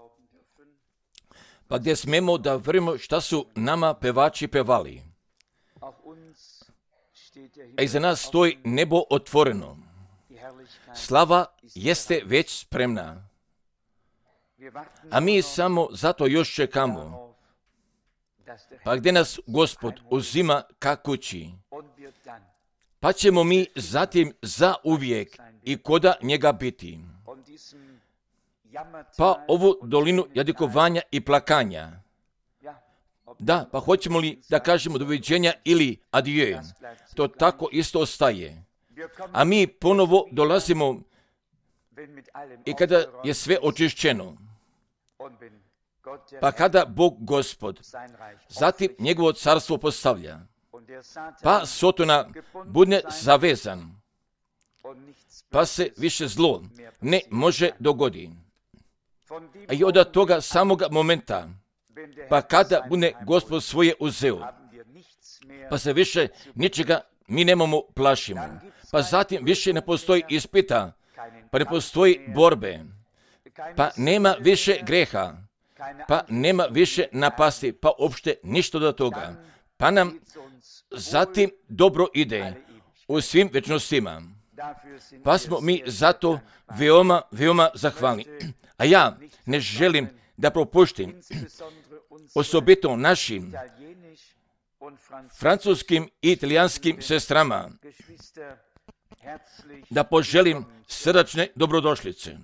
pa gdje smemo da vrimo šta su nama pevači pevali. A iza nas stoji nebo otvoreno. Slava jeste već spremna. A mi samo zato još čekamo. Pa gdje nas Gospod uzima ka kući. Pa ćemo mi zatim zauvijek i koda njega biti. Pa ovu dolinu jadikovanja i plakanja. Da, pa hoćemo li da kažemo doviđenja ili adije? To tako isto ostaje. A mi ponovo dolazimo i kada je sve očišćeno. Pa kada Bog Gospod zatim njegovo carstvo postavlja, pa Sotona bude zavezan, pa se više zlo ne može dogoditi. A i od toga samoga momenta, pa kada bude Gospod svoje uzeo, pa se više ničega mi nemamo plašimo. Pa zatim više ne postoji ispita, pa ne postoji borbe, pa nema više greha, pa nema više napasti, pa uopšte ništa do toga. Pa nam zatim dobro ide u svim večnostima. Pa smo mi zato veoma, veoma zahvalni. A ja ne želim da propuštim osobito našim francuskim i italijanskim sestrama da poželim srdačne dobrodošlice.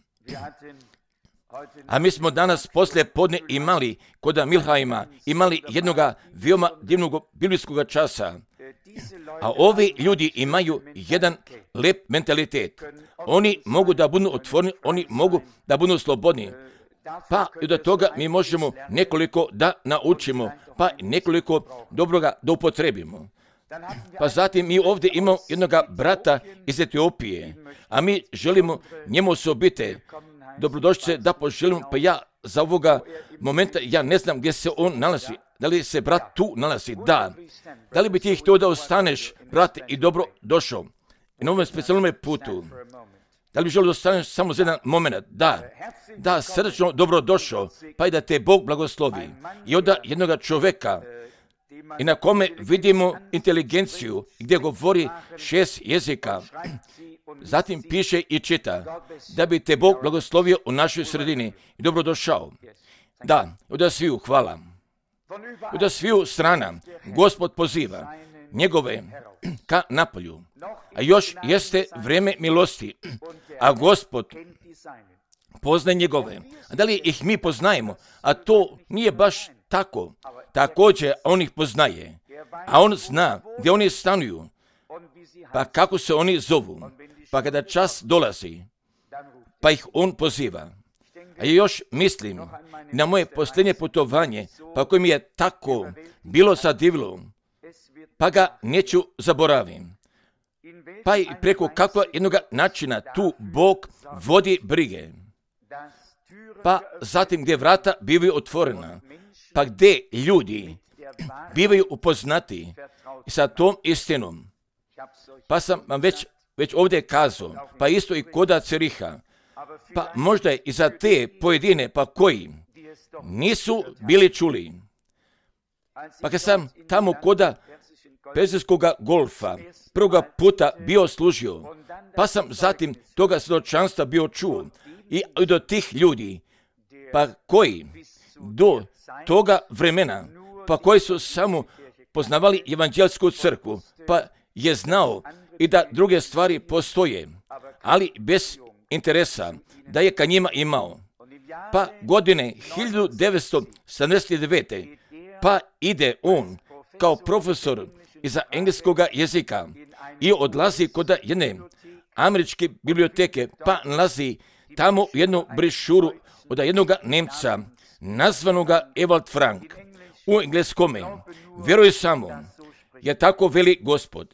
A mi smo danas poslije podne imali kod Milhaima jednoga veoma divnog biblijskog časa. A ovi ljudi imaju jedan lep mentalitet. Oni mogu da budu otvoreni, oni mogu da budu slobodni. Pa i od toga mi možemo nekoliko da naučimo, pa nekoliko dobroga da upotrebimo. Pa zatim mi ovdje imamo jednog brata iz Etiopije, a mi želimo njemu osobite dobrodošlice da poželimo, pa ja za ovoga momenta, ja ne znam gdje se on nalazi. Da li se brat tu nalazi? Da. Da li bi ti htio da ostaneš, brate, i dobro došao i na ovom specijalnom putu? Da li bi želio da ostaneš samo za jedan moment? Da. Da, srdečno dobro došao, pa i da te Bog blagoslovi. I onda jednoga čoveka i na kome vidimo inteligenciju, gdje govori 6 jezika, zatim piše i čita, da bi te Bog blagoslovio u našoj sredini i dobrodošao. Da, od sviju hvala. Od sviju strana Gospod poziva njegove ka napolju, a još jeste vreme milosti, a Gospod poznaje njegove. A da li ih mi poznajemo? A to nije baš tako. Također on ih poznaje, a on zna gdje oni stanuju, pa kako se oni zovu, pa kada čas dolazi, pa ih on poziva. A još mislim na moje posljednje putovanje, pa koje mi je tako bilo zadivilo, pa ga neću zaboravim. Pa i preko kakva jednog načina tu Bog vodi brige. Pa zatim gdje vrata bivaju otvorena, pa gdje ljudi bivaju upoznati sa tom istinom. Pa sam vam već ovdje kazao, pa isto i koda Ceriha, pa možda i za te pojedine, pa koji nisu bili čuli. Pa kad sam tamo koda Perzijskog golfa prvoga puta bio služio, pa sam zatim toga svjedočanstva bio čuo i do tih ljudi, pa koji do toga vremena, pa koji su samo poznavali evanđelsku crkvu, pa je znao i da druge stvari postoje, ali bez interesa da je ka njima imao. Pa godine 1979. pa ide on kao profesor iza engleskog jezika i odlazi kod jedne američke biblioteke, pa nalazi tamo jednu brišuru od jednog Nemca nazvanoga Ewald Frank u engleskome. Vjeruj samo, je tako veli Gospod.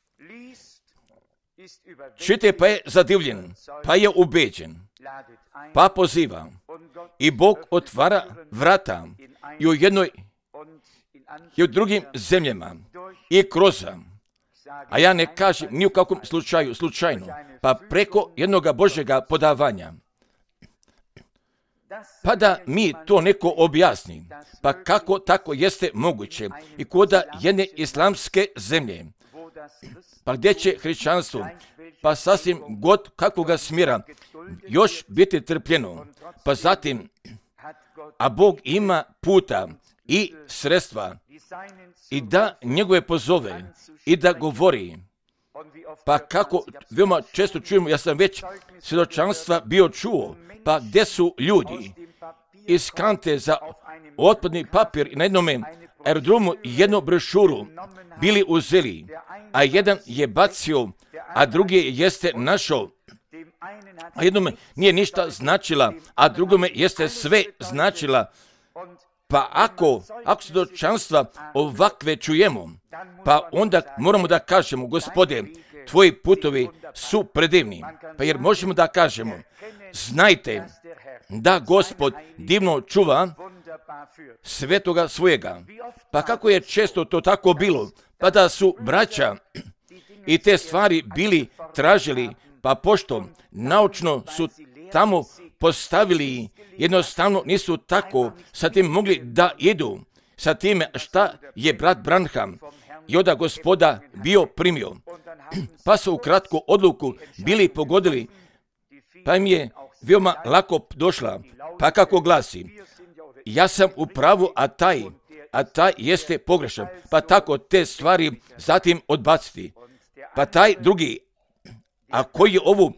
Čite pa je zadivljen, pa je ubeđen, pa poziva i Bog otvara vrata i u jednoj i u drugim zemljama i kroz, a ja ne kažem ni u kakvom slučajno, pa preko jednoga Božjega podavanja. pa da mi to neko objasni. Pa kako tako jeste moguće i koda jedne islamske zemlje, pa gdje će hrišćanstvo, pa sasvim god kakvoga smjera još biti trpljeno, pa zatim, a Bog ima puta i sredstva i da njegove pozove i da govori. Pa kako veoma često čujemo, ja sam već svjedočanstva bio čuo, pa gdje su ljudi iz kante za otpadni papir i na jednome aerodromu jednu brošuru bili uzeli, a jedan je bacio, a drugi jeste našao, a jednome nije ništa značila, a drugome jeste sve značila. Pa ako svjedočanstva ovakve čujemo, pa onda moramo da kažemo, Gospode, tvoji putovi su predivni. Pa jer možemo da kažemo, znajte da Gospod divno čuva svetoga svojega. Pa kako je često to tako bilo, pa da su braća i te stvari bili tražili, pa pošto naučno su tamo postavili, jednostavno nisu tako sa tim mogli da idu, sa time šta je brat Branham i od Gospoda bio primio. Pa su u kratku odluku bili pogodili, pa im je veoma lako došla, pa kako glasi, ja sam u pravu, a taj jeste pogrešan, pa tako te stvari zatim odbaciti. Pa taj drugi, a koji je ovu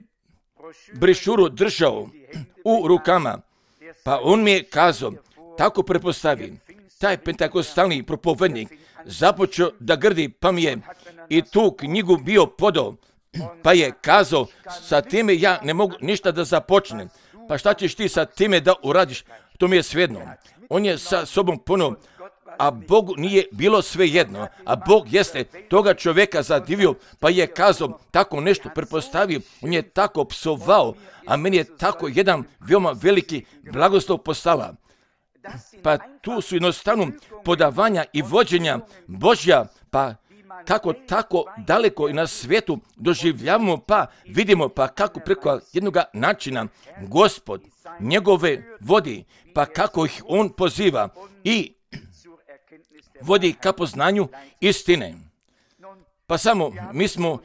brošuru držao u rukama, pa on mi je kazao, tako prepostavi, taj pentakostalni propovednik započeo da grdi, pa mi je i tu knjigu bio podao, pa je kazao, sa time ja ne mogu ništa da započnem, pa šta ćeš ti sa time da uradiš, to mi je svejedno. On je sa sobom ponovno, a Bogu nije bilo svejedno, a Bog jeste toga čovjeka zadivio, pa je kazao, tako nešto prepostavio, on je tako psovao, a meni je tako jedan veoma veliki blagoslov postala. Pa tu su jednostavno podavanja i vođenja Božja, pa kako tako daleko i na svijetu doživljavamo, pa vidimo, pa kako preko jednog načina Gospod njegove vodi, pa kako ih on poziva i vodi ka poznanju istine. Pa samo mi smo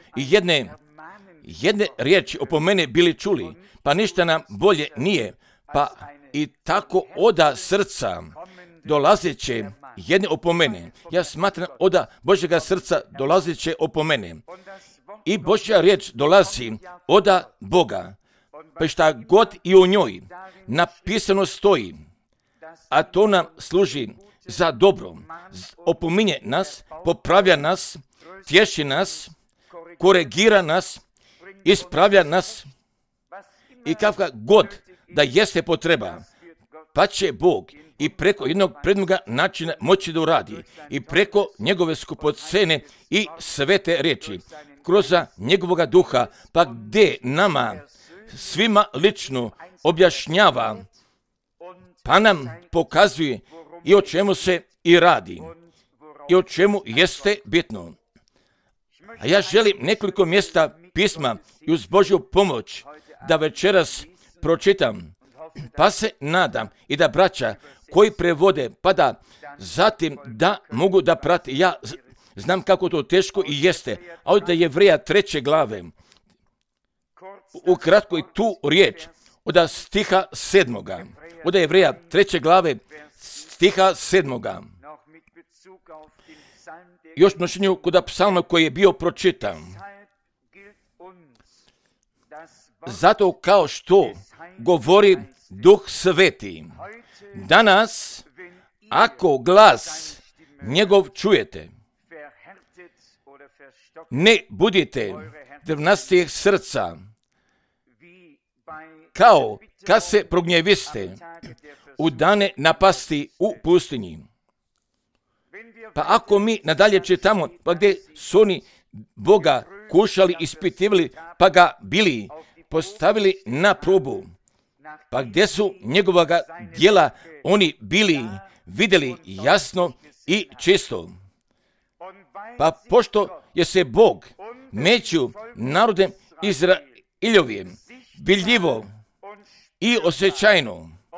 jedne riječi oko mene bili čuli, pa ništa nam bolje nije, pa i tako oda srca dolazeće jedne opomene. Ja smatram oda Božjega srca dolazeće opomene. I Božja riječ dolazi oda Boga, pa šta god i u njoj napisano stoji, a to nam služi za dobro, opominje nas, popravlja nas, tješi nas, koregira nas, ispravlja nas i kakva god da jeste potreba, pa će Bog i preko jednog prednoga načina moći da uradi i preko njegove skupocene i svete riječi, kroz njegovoga duha, pa gdje nama svima lično objašnjava, pa nam pokazuje i o čemu se i radi i o čemu jeste bitno. A ja želim nekoliko mjesta pisma i uz Božju pomoć da večeras pročitam, pa se nadam i da braća koji prevode, pa da zatim da mogu da prati. Ja znam kako to teško i jeste, a od Jevreja 3. glave, ukratko i tu riječ, od stiha 7. Od Jevreja 3. glave, stiha 7. Još nošenju kod psalma koji je bio pročitan. Zato kao što govori Duh Sveti, danas ako glas njegov čujete, ne budite drvnastih srca, kao kad se prognjeviste u dane napasti u pustinji. Pa ako mi nadalje čitamo, pa gdje su oni Boga kušali, ispitivali, pa ga bili postavili na probu, pa gdje su njegovoga djela oni bili vidjeli jasno i čisto. Pa pošto je se Bog među narodem Izraeljovim biljivo i osjećajno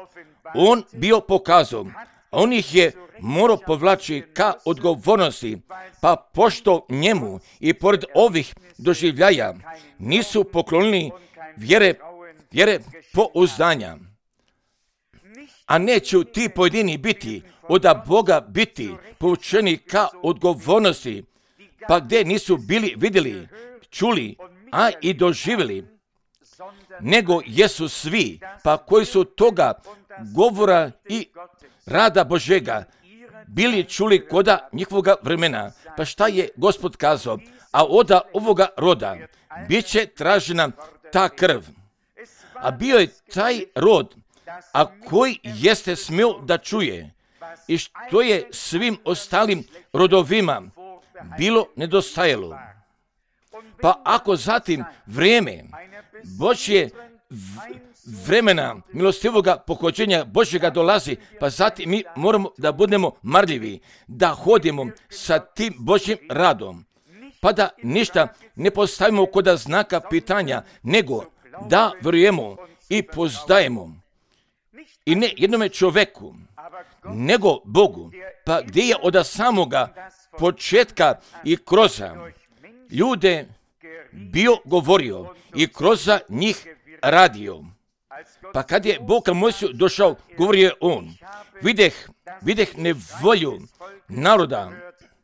on bio pokazao. On ih je morao povlači ka odgovornosti, pa pošto njemu i pored ovih doživljaja nisu poklonili vjere pouzdanja, a neću ti pojedini biti od Boga biti poučeni ka odgovornosti, pa gdje nisu bili vidjeli, čuli, a i doživjeli, nego jesu svi, pa koji su toga govora i rada Božega bili čuli koda njihovoga vremena. Pa šta je Gospod kazao? A od ovoga roda bit će tražena ta krv. A bio je taj rod, a koji jeste smio da čuje i što je svim ostalim rodovima bilo nedostajalo. Pa ako zatim vrijeme Božje vremena milostivoga pohođenja Božjega dolazi, pa zatim mi moramo da budemo marljivi, da hodimo sa tim Božjim radom, pa da ništa ne postavimo kod znaka pitanja, nego da vjerujemo i poznajemo i ne jednome čoveku, nego Bogu, pa gdje je od samoga početka i kroz ljude bio govorio i kroz njih radio. Pa kad je Bog ka Mojsiju došao, govorio je on, videh nevolju naroda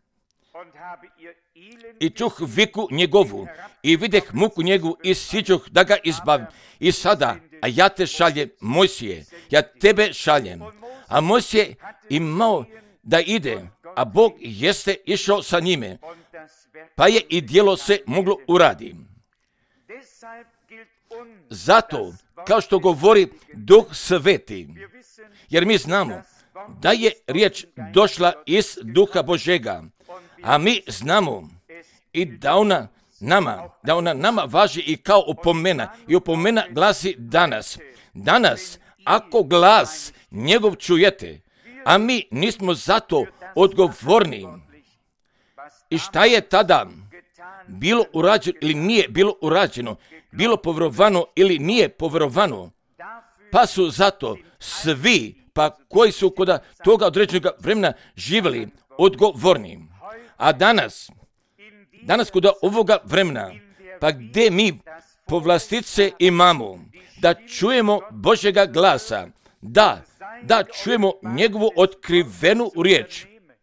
i čuh viku njegovu i videh muku njegovu i siđuh da ga izbavim. I sada, a ja te šaljem, Mojsije, ja tebe šaljem. A Mojsije imao da ide, a Bog jeste išao sa njime, pa je i djelo se moglo uraditi. Zato, kao što govori Duh Sveti, jer mi znamo da je riječ došla iz Duha Božega, a mi znamo i da ona nama važi i kao opomena, i opomena glasi danas. Danas, ako glas njegov čujete, a mi nismo zato odgovorni, i šta je tada bilo urađeno ili nije bilo urađeno, bilo povjerovano ili nije povjerovano, pa su zato svi, pa koji su kod toga određenog vremena živjeli, odgovorni. A danas kod ovoga vremena, pa gdje mi povlastice imamo, da čujemo Božjega glasa, da čujemo njegovu otkrivenu riječ,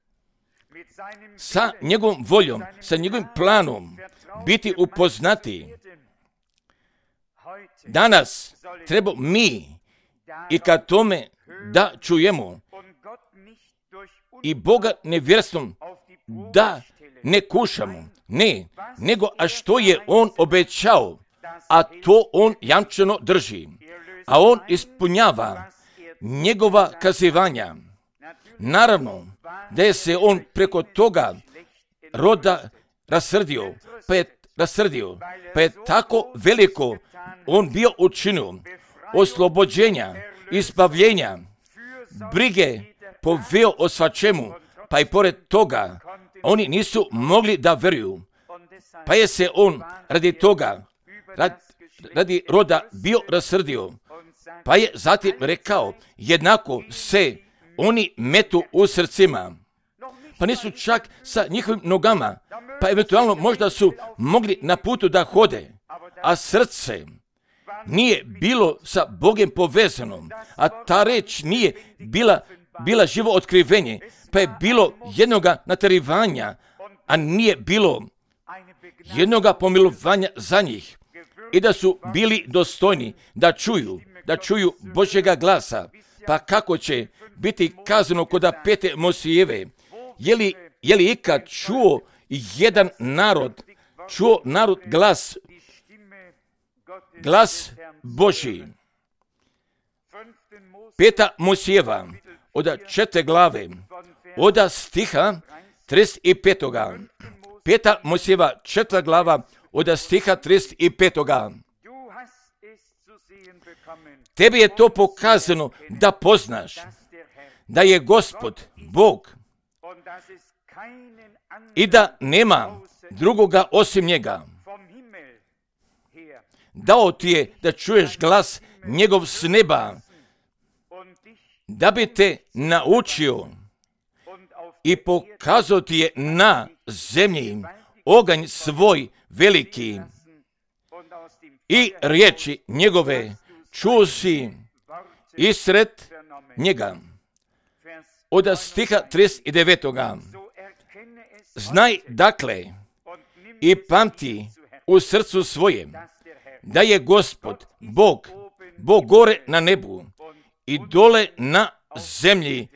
sa njegovom voljom, sa njegovim planom, biti upoznati. Danas treba mi i ka tome da čujemo i Boga nevjerstvom da ne kušamo, ne, nego a što je On obećao, a to On jamčeno drži, a On ispunjava njegova kazivanja. Naravno, da je se On preko toga roda rasrdio, pa je tako veliko On bio učinio oslobođenja, izbavljenja, brige poveo o svačemu, pa i pored toga oni nisu mogli da vjeruju, pa je se On radi toga, radi roda bio rasrdio, pa je zatim rekao, jednako se oni metu u srcima, pa nisu čak sa njihovim nogama, pa eventualno možda su mogli na putu da hode, a srce nije bilo sa Bogom povezano, a ta reč nije bila živo otkrivenje, pa je bilo jednoga naterivanja, a nije bilo jednoga pomilovanja za njih, i da su bili dostojni da čuju Božjega glasa. Pa kako će biti kazano kod pete Mojsijeve? Je li ikad čuo jedan narod glas Božji? Peta Mojsijeva, od 4. glave, od stiha 35. Peta Mojsijeva, 4. glava, od stiha 35. Tebi je to pokazano da poznaš da je Gospod Bog i da nema drugoga osim njega. Dao ti je da čuješ glas njegov s neba da bi te naučio i pokazao ti je na zemlji oganj svoj veliki i riječi njegove čuo si isred njega. Od stiha 39. Znaj dakle i pamti u srcu svojem da je Gospod, Bog gore na nebu i dole na zemlji,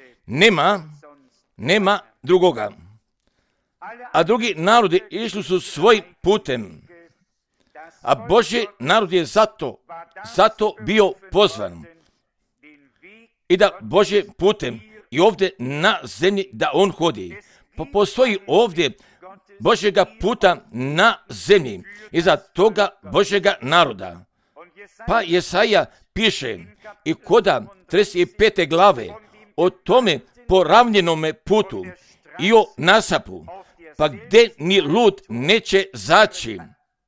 nema drugoga. A drugi narodi išli su svojim putem, a Božji narod je zato bio pozvan i da Božje putem i ovdje na zemlji da on hodi. Pa postoji ovdje Božjega puta na zemlji i za toga Božjega naroda. Pa Jesaja piše i koda 35. glave o tome poravnjenome putu i o nasapu, pa gdje ni lud neće zaći.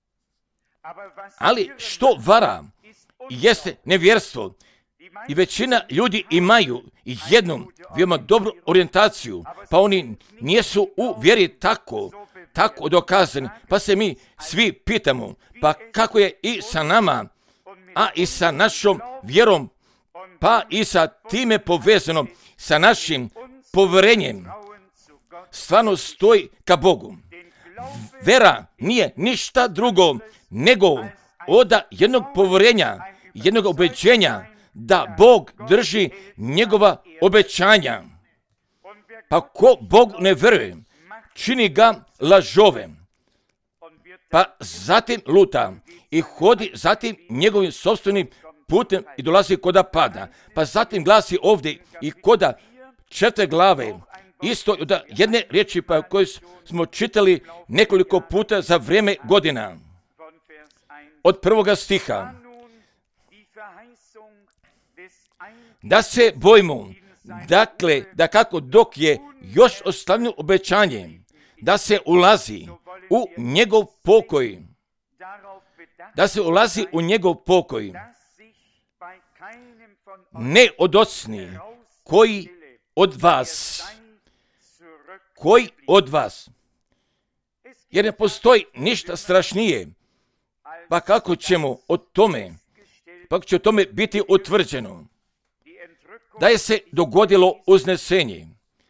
Ali što vara jeste nevjerstvo i većina ljudi imaju jednu veoma dobru orijentaciju, pa oni nisu u vjeri tako dokazani, pa se mi svi pitamo, pa kako je i sa nama, a i sa našom vjerom, pa i sa time povezano, sa našim povjerenjem, stvarno stoji ka Bogu. Vera nije ništa drugo nego od jednog povjerenja, jednog obećenja da Bog drži njegova obećanja. Pa ko Bog ne vjeruje, čini ga lažovem, pa zatim luta i hodi zatim njegovim sopstvenim putem i dolazi koda pada. Pa zatim glasi ovdje i koda 4. glave, isto od jedne riječi pa koju smo čitali nekoliko puta za vrijeme godina. Od 1. stiha. Da se bojimo, dakle, da kako dok je još ostavljeno obećanje, da se ulazi u njegov pokoj. Da se ulazi u njegov pokoj. Ne odocni koji od vas, jer ne postoji ništa strašnije, pa kako ćemo o tome biti utvrđeno, da je se dogodilo uznesenje,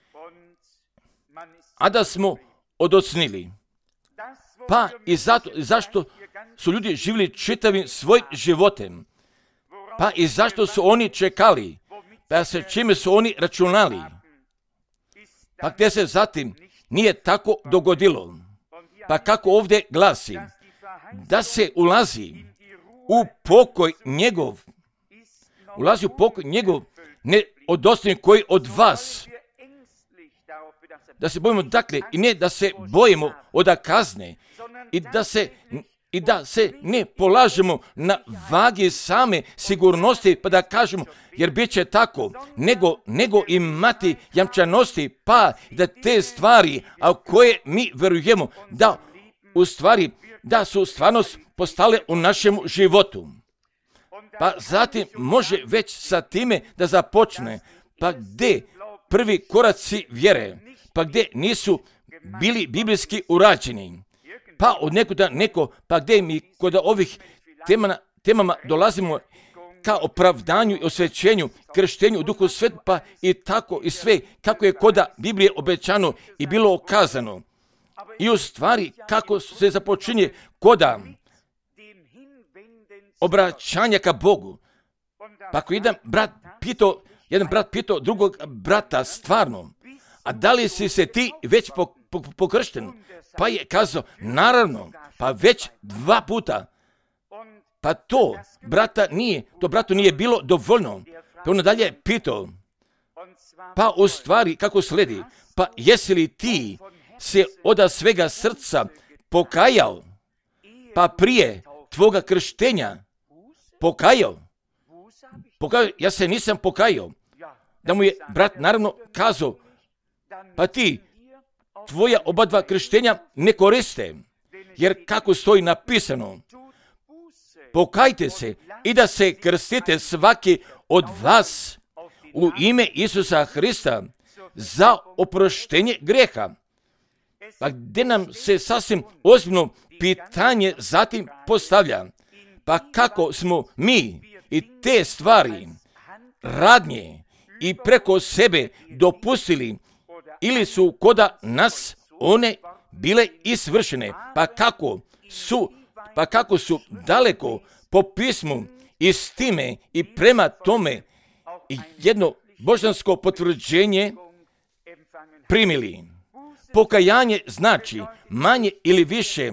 a da smo odocnili. Pa i zašto su ljudi živjeli čitavim svojim životem, pa i zašto su oni čekali, pa sa čime su oni računali, pa gdje se zatim nije tako dogodilo. Pa kako ovdje glasi, da se ulazi u pokoj njegov, ne odostane koji od vas. Da se bojimo, dakle, i ne da se bojimo od kazne i da se ne polažemo na vagi same sigurnosti, pa da kažemo, jer bit će tako, nego imati jamčanosti, pa da te stvari, a koje mi vjerujemo, da su stvarnost postale u našem životu. Pa zatim može već sa time da započne, pa gdje prvi koraci vjere, pa gdje nisu bili biblijski urađeni, pa od pa gdje mi kod ovih temama dolazimo ka opravdanju i osvećenju, krštenju u Duhu Svetu, pa i tako i sve, kako je koda Biblije obećano i bilo okazano. I u stvari kako se započinje koda obraćanja ka Bogu. Pa ako jedan brat pitao drugog brata stvarno, a da li si se ti već pokršten? Pa je kazao, naravno, pa već 2 puta. Pa to bratu nije bilo dovoljno. Pa on dalje pitao, pa u stvari kako sledi, pa jesi li ti se od svega srca pokajao, pa prije tvoga krštenja pokajao? Ja se nisam pokajao. Da mu je brat naravno kazao, pa ti tvoja oba krštenja ne koriste, jer kako stoji napisano, pokajte se i da se krstite svaki od vas u ime Isusa Hrista za oproštenje grijeha. Pa gdje nam se sasvim ozbiljno pitanje zatim postavlja, pa kako smo mi i te stvari, radnje i preko sebe dopustili, ili su koda nas one bile isvršene, pa kako su daleko po pismu i s time i prema tome jedno božansko potvrđenje primili. Pokajanje znači manje ili više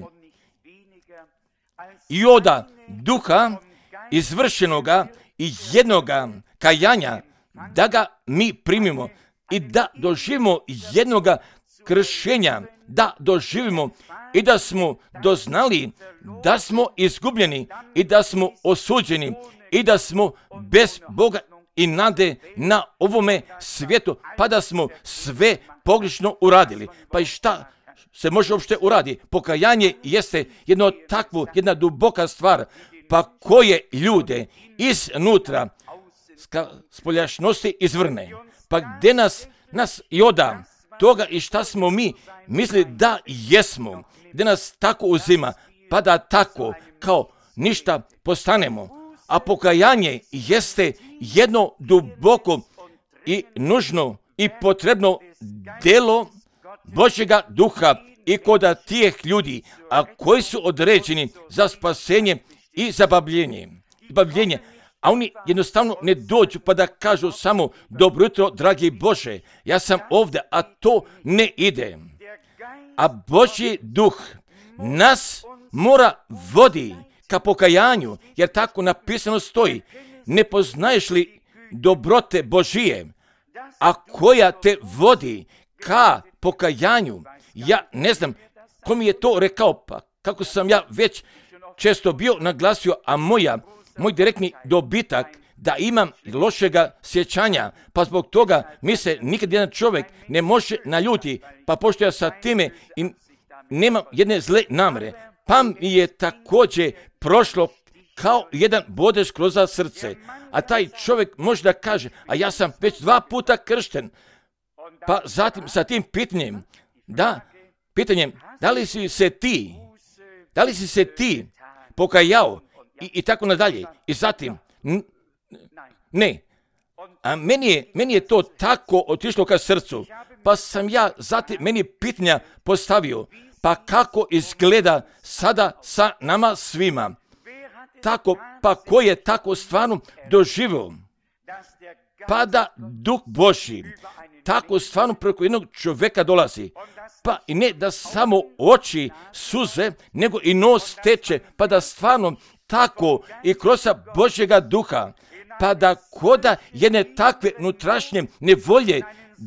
i oda duha izvršenoga i jednoga kajanja, da ga mi primimo i da doživimo jednoga kršenja, da doživimo i da smo doznali da smo izgubljeni i da smo osuđeni i da smo bez Boga i nade na ovome svijetu, pa da smo sve pogrešno uradili. Pa i šta se može uopšte uraditi? Pokajanje jeste jedna duboka stvar, pa koje ljude iznutra spoljašnosti izvrne. Pa gdje nas i oda toga i šta smo mi mislili da jesmo, gdje nas tako uzima, pa da tako kao ništa postanemo. A pokajanje jeste jedno duboko i nužno i potrebno delo Božjega duha i koda tih ljudi, a koji su određeni za spasenje i za bavljenje. A oni jednostavno ne dođu pa da kažu samo dobro jutro, dragi Bože, ja sam ovdje, a to ne ide. A Božji duh nas mora vodi ka pokajanju, jer tako napisano stoji. Ne poznaješ li dobrote Božije, a koja te vodi ka pokajanju? Ja ne znam ko mi je to rekao, pa kako sam ja već često bio naglasio, a moj direktni dobitak da imam lošega sjećanja, pa zbog toga mi se nikad jedan čovjek ne može naljuti, pa pošto ja sa time i nemam jedne zle namere, pa mi je također prošlo kao jedan bodež kroz srce. A taj čovjek može da kaže, a ja sam već 2 puta kršten. Pa zatim sa tim pitanjem, da li si se ti pokajao i tako nadalje. I zatim, ne. A meni je to tako otišlo ka srcu, pa sam ja zatim meni pitanja postavio, pa kako izgleda sada sa nama svima? Tako, pa ko je tako stvarno doživio? Pa da Duh Božji tako stvarno preko jednog čovjeka dolazi. Pa i ne da samo oči suze, nego i nos teče, pa da stvarno tako i kroz Božjega duha, pa da koda jedne takve unutrašnje nevolje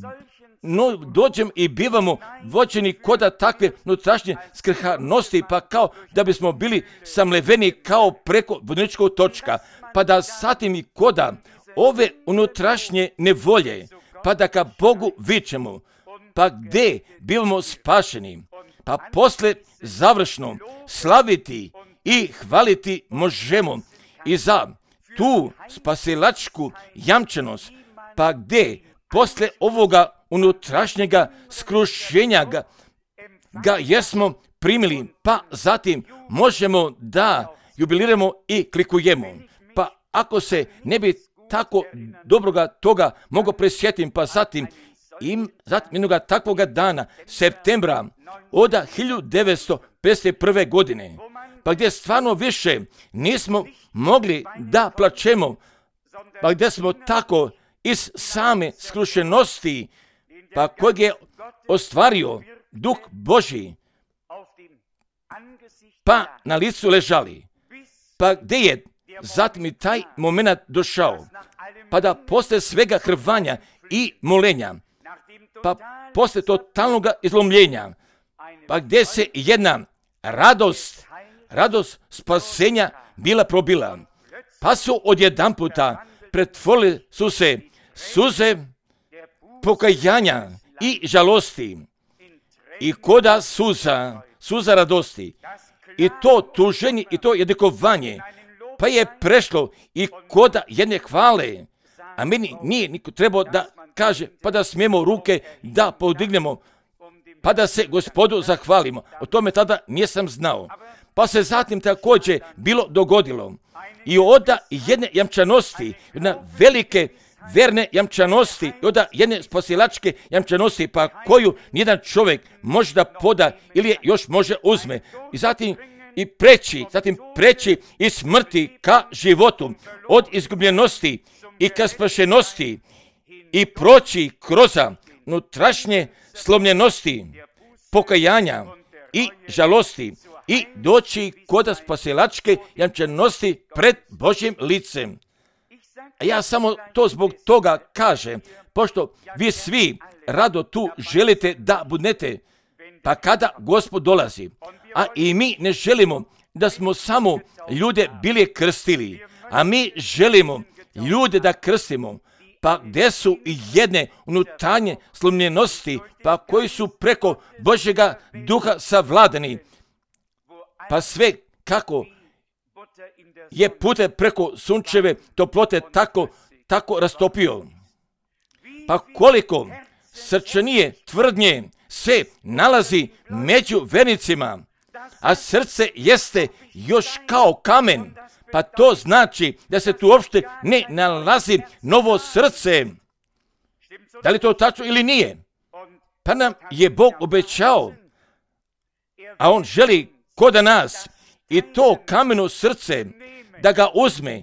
dođem i bivamo vođeni koda takve unutrašnje skrhanosti, pa kao da bismo bili samleveni kao preko vodničkog točka, pa da zatim i koda ove unutrašnje nevolje, pa da ka Bogu vičemo, pa gdje bivamo spašeni, pa posle završno slaviti i hvaliti možemo i za tu spasilačku jamčenost, pa gdje posle ovoga unutrašnjega skrušenja ga jesmo primili, pa zatim možemo da jubiliramo i klikujemo. Pa ako se ne bi tako dobroga toga mogo presjetim, pa zatim jednoga takvoga dana, septembra od 1951. godine, pa gdje stvarno više nismo mogli da plačemo, pa gdje smo tako iz same skrušenosti, pa kojeg je ostvario Duh Božji, pa na licu ležali, pa gdje je zatim i taj moment došao, pa da posle svega hrvanja i molenja, pa posle totalnog izlomljenja, pa gdje se jedna radost spasenja bila probila, pa su odjedanputa pretvorili su se suze pokajanja i žalosti i koda suza radosti i to tuženje i to jedikovanje, pa je prešlo i koda jedne hvale, A meni nije niko trebao da kaže, pa da smijemo ruke da podignemo, pa da se Gospodu zahvalimo. O tome tada nisam znao. Pa se zatim također bilo dogodilo. I onda jedne jamčanosti, jedna velike verne jamčanosti, i onda jedne spasilačke jamčanosti, pa koju nijedan čovjek može da poda ili je još može uzme. I zatim preći iz smrti ka životu, od izgubljenosti i ka spašenosti i proći kroz unutrašnje slomljenosti, pokajanja i žalosti i doći kod spasilačke jamčanosti pred Božjim licem. A ja samo to zbog toga kažem, pošto vi svi rado tu želite da budete, pa kada Gospod dolazi, a i mi ne želimo da smo samo ljude bili krstili, a mi želimo ljude da krstimo, pa gdje su i jedne unutarnje slomljenosti, pa koji su preko Božjega duha savladani, pa sve kako je putem preko sunčeve toplote tako rastopio. Pa koliko srčanije tvrdnje se nalazi među vernicima, a srce jeste još kao kamen, pa to znači da se tu uopšte ne nalazi novo srce. Da li to tačno ili nije? Pa nam je Bog obećao, a On želi kod nas i to kameno srce da ga uzme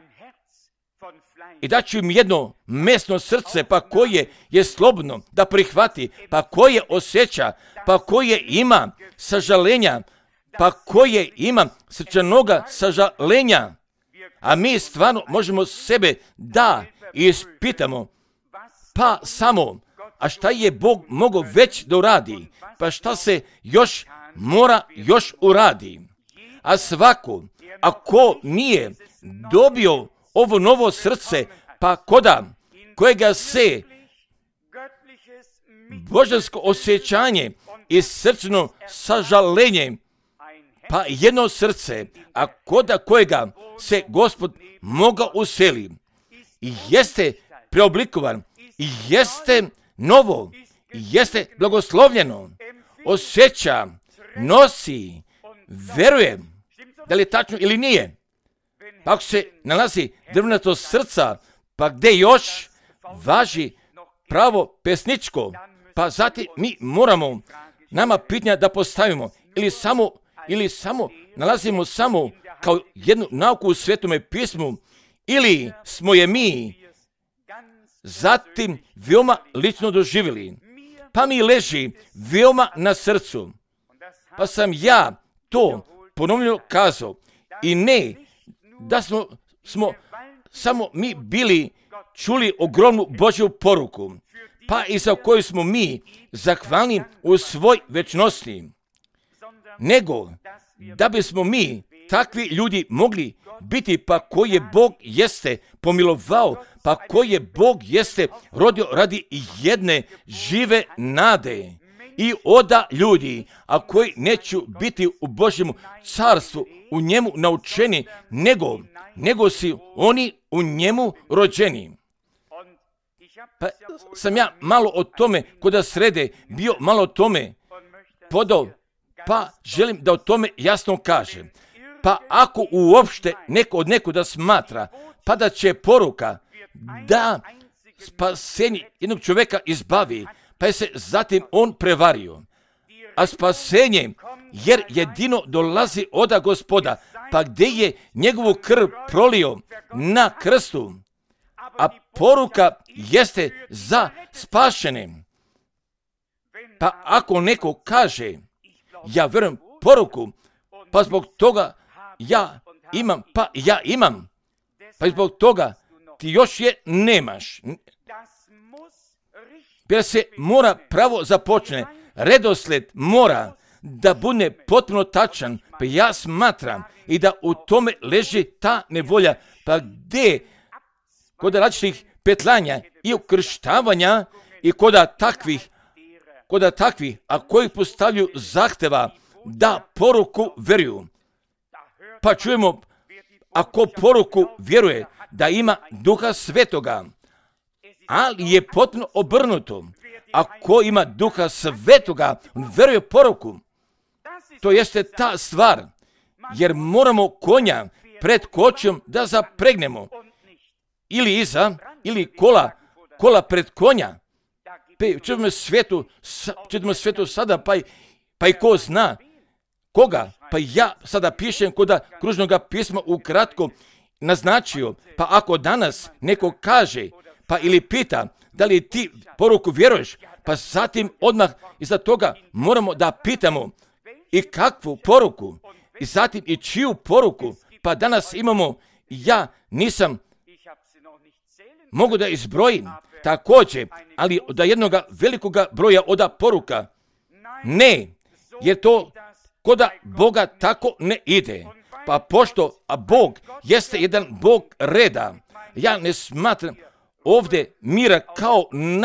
i da će im jedno mesno srce, pa koje je slobodno da prihvati, pa koje osjeća, pa koje ima sažalenja, pa koje ima srčanoga sažalenja. A mi stvarno možemo sebe da ispitamo, pa samo, a šta je Bog mogao već da uradi, pa šta se mora uradi. A svako, ako nije dobio ovo novo srce, pa kojega se božansko osjećanje i srčno sažalenje, pa jedno srce, a kojega se Gospod mogao useli, i jeste preoblikovan, i jeste novo, i jeste blagoslovljeno, osjeća, nosi, veruje. Da li je tačno ili nije? Pa ako se nalazi drvnato srca, pa gdje još važi pravo pesničko, pa zatim mi moramo nama pitanja da postavimo, ili samo nalazimo samo kao jednu nauku u Svetome pismu, ili smo je mi zatim veoma lično doživjeli, pa mi leži veoma na srcu, pa sam ja to ponovno kazao, i ne da smo samo mi bili čuli ogromnu Božju poruku, pa i za koju smo mi zahvalni u svoj večnosti, nego da bismo mi takvi ljudi mogli biti, pa koje Bog jeste pomilovao, pa koje Bog jeste rodio radi jedne žive nade. I oda ljudi, a koji neću biti u Božjemu carstvu, u njemu naučeni, nego si oni u njemu rođeni. Pa sam ja malo o tome, kod srede, bio malo o tome podao, pa želim da o tome jasno kažem. Pa ako uopšte neko od nekoga smatra, pa da će poruka da spasenje jednog čovjeka izbavi, pa je se zatim on prevario. A spasenje, jer jedino dolazi od Gospoda, pa gdje je njegovu krv prolio na krstu, a poruka jeste za spašene. Pa ako neko kaže, ja vjerujem poruku, pa zbog toga ja imam, pa zbog toga ti još je nemaš. Jer se mora pravo započne, redosled mora da bude potpuno tačan, pa ja smatram i da u tome leži ta nevolja, pa gdje kod različitih petlanja i ukrštavanja i kod takvih, a koji postavljaju zahteva da poruku vjeruju. Pa čujemo, ako poruku vjeruje, da ima Duha Svetoga, ali je potpuno obrnuto. Ako ima Duha Svetoga, on veruje poruku. To jeste ta stvar, jer moramo konja pred kočijom da zapregnemo. Ili iza, ili kola pred konja. Čudimo svijetu sada, pa i ko zna koga. Pa ja sada pišem koda kružnoga pisma ukratko naznačio. Pa ako danas neko kaže, pa ili pita, da li ti poruku vjeruješ, pa zatim odmah iza toga moramo da pitamo i kakvu poruku, i zatim i čiju poruku. Pa danas imamo, ja nisam mogu da izbrojim također, ali da jednoga velikoga broja oda poruka. Ne, jer to koda Boga tako ne ide. Pa pošto Bog jeste jedan Bog reda, ja ne smatram ovdje mira kao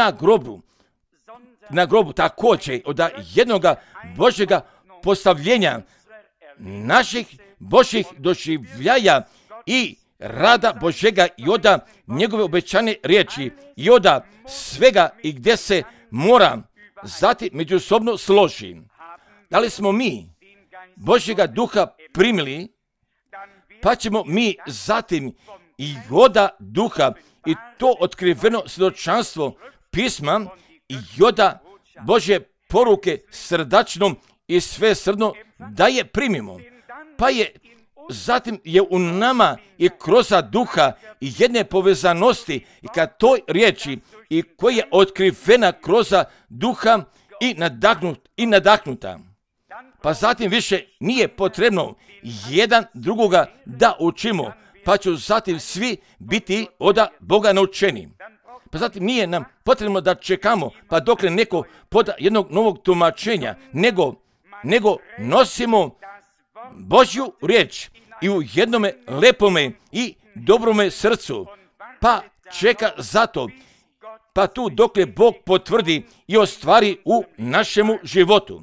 na grobu također od jednoga Božjega postavljenja naših Božjih doživljaja i rada Božjega i oda njegove obećane riječi i oda svega i gdje se mora zatim međusobno složi. Da li smo mi Božjega duha primili, pa ćemo mi zatim i oda duha i to otkriveno svjedočanstvo pisma i oda Božje poruke srdačnom i svesrdno da je primimo. Pa je zatim je u nama i kroz duha i jedne povezanosti i ka toj riječi i koja je otkrivena kroz duha i nadahnuta. Pa zatim više nije potrebno jedan drugoga da učimo, pa ću zatim svi biti od Boga naučeni. Pa zatim nije nam potrebno da čekamo, pa dokle neko poda jednog novog tumačenja, nego nosimo Božju riječ i u jednome lepome i dobrome srcu, pa čeka zato, pa tu dokle Bog potvrdi i ostvari u našemu životu.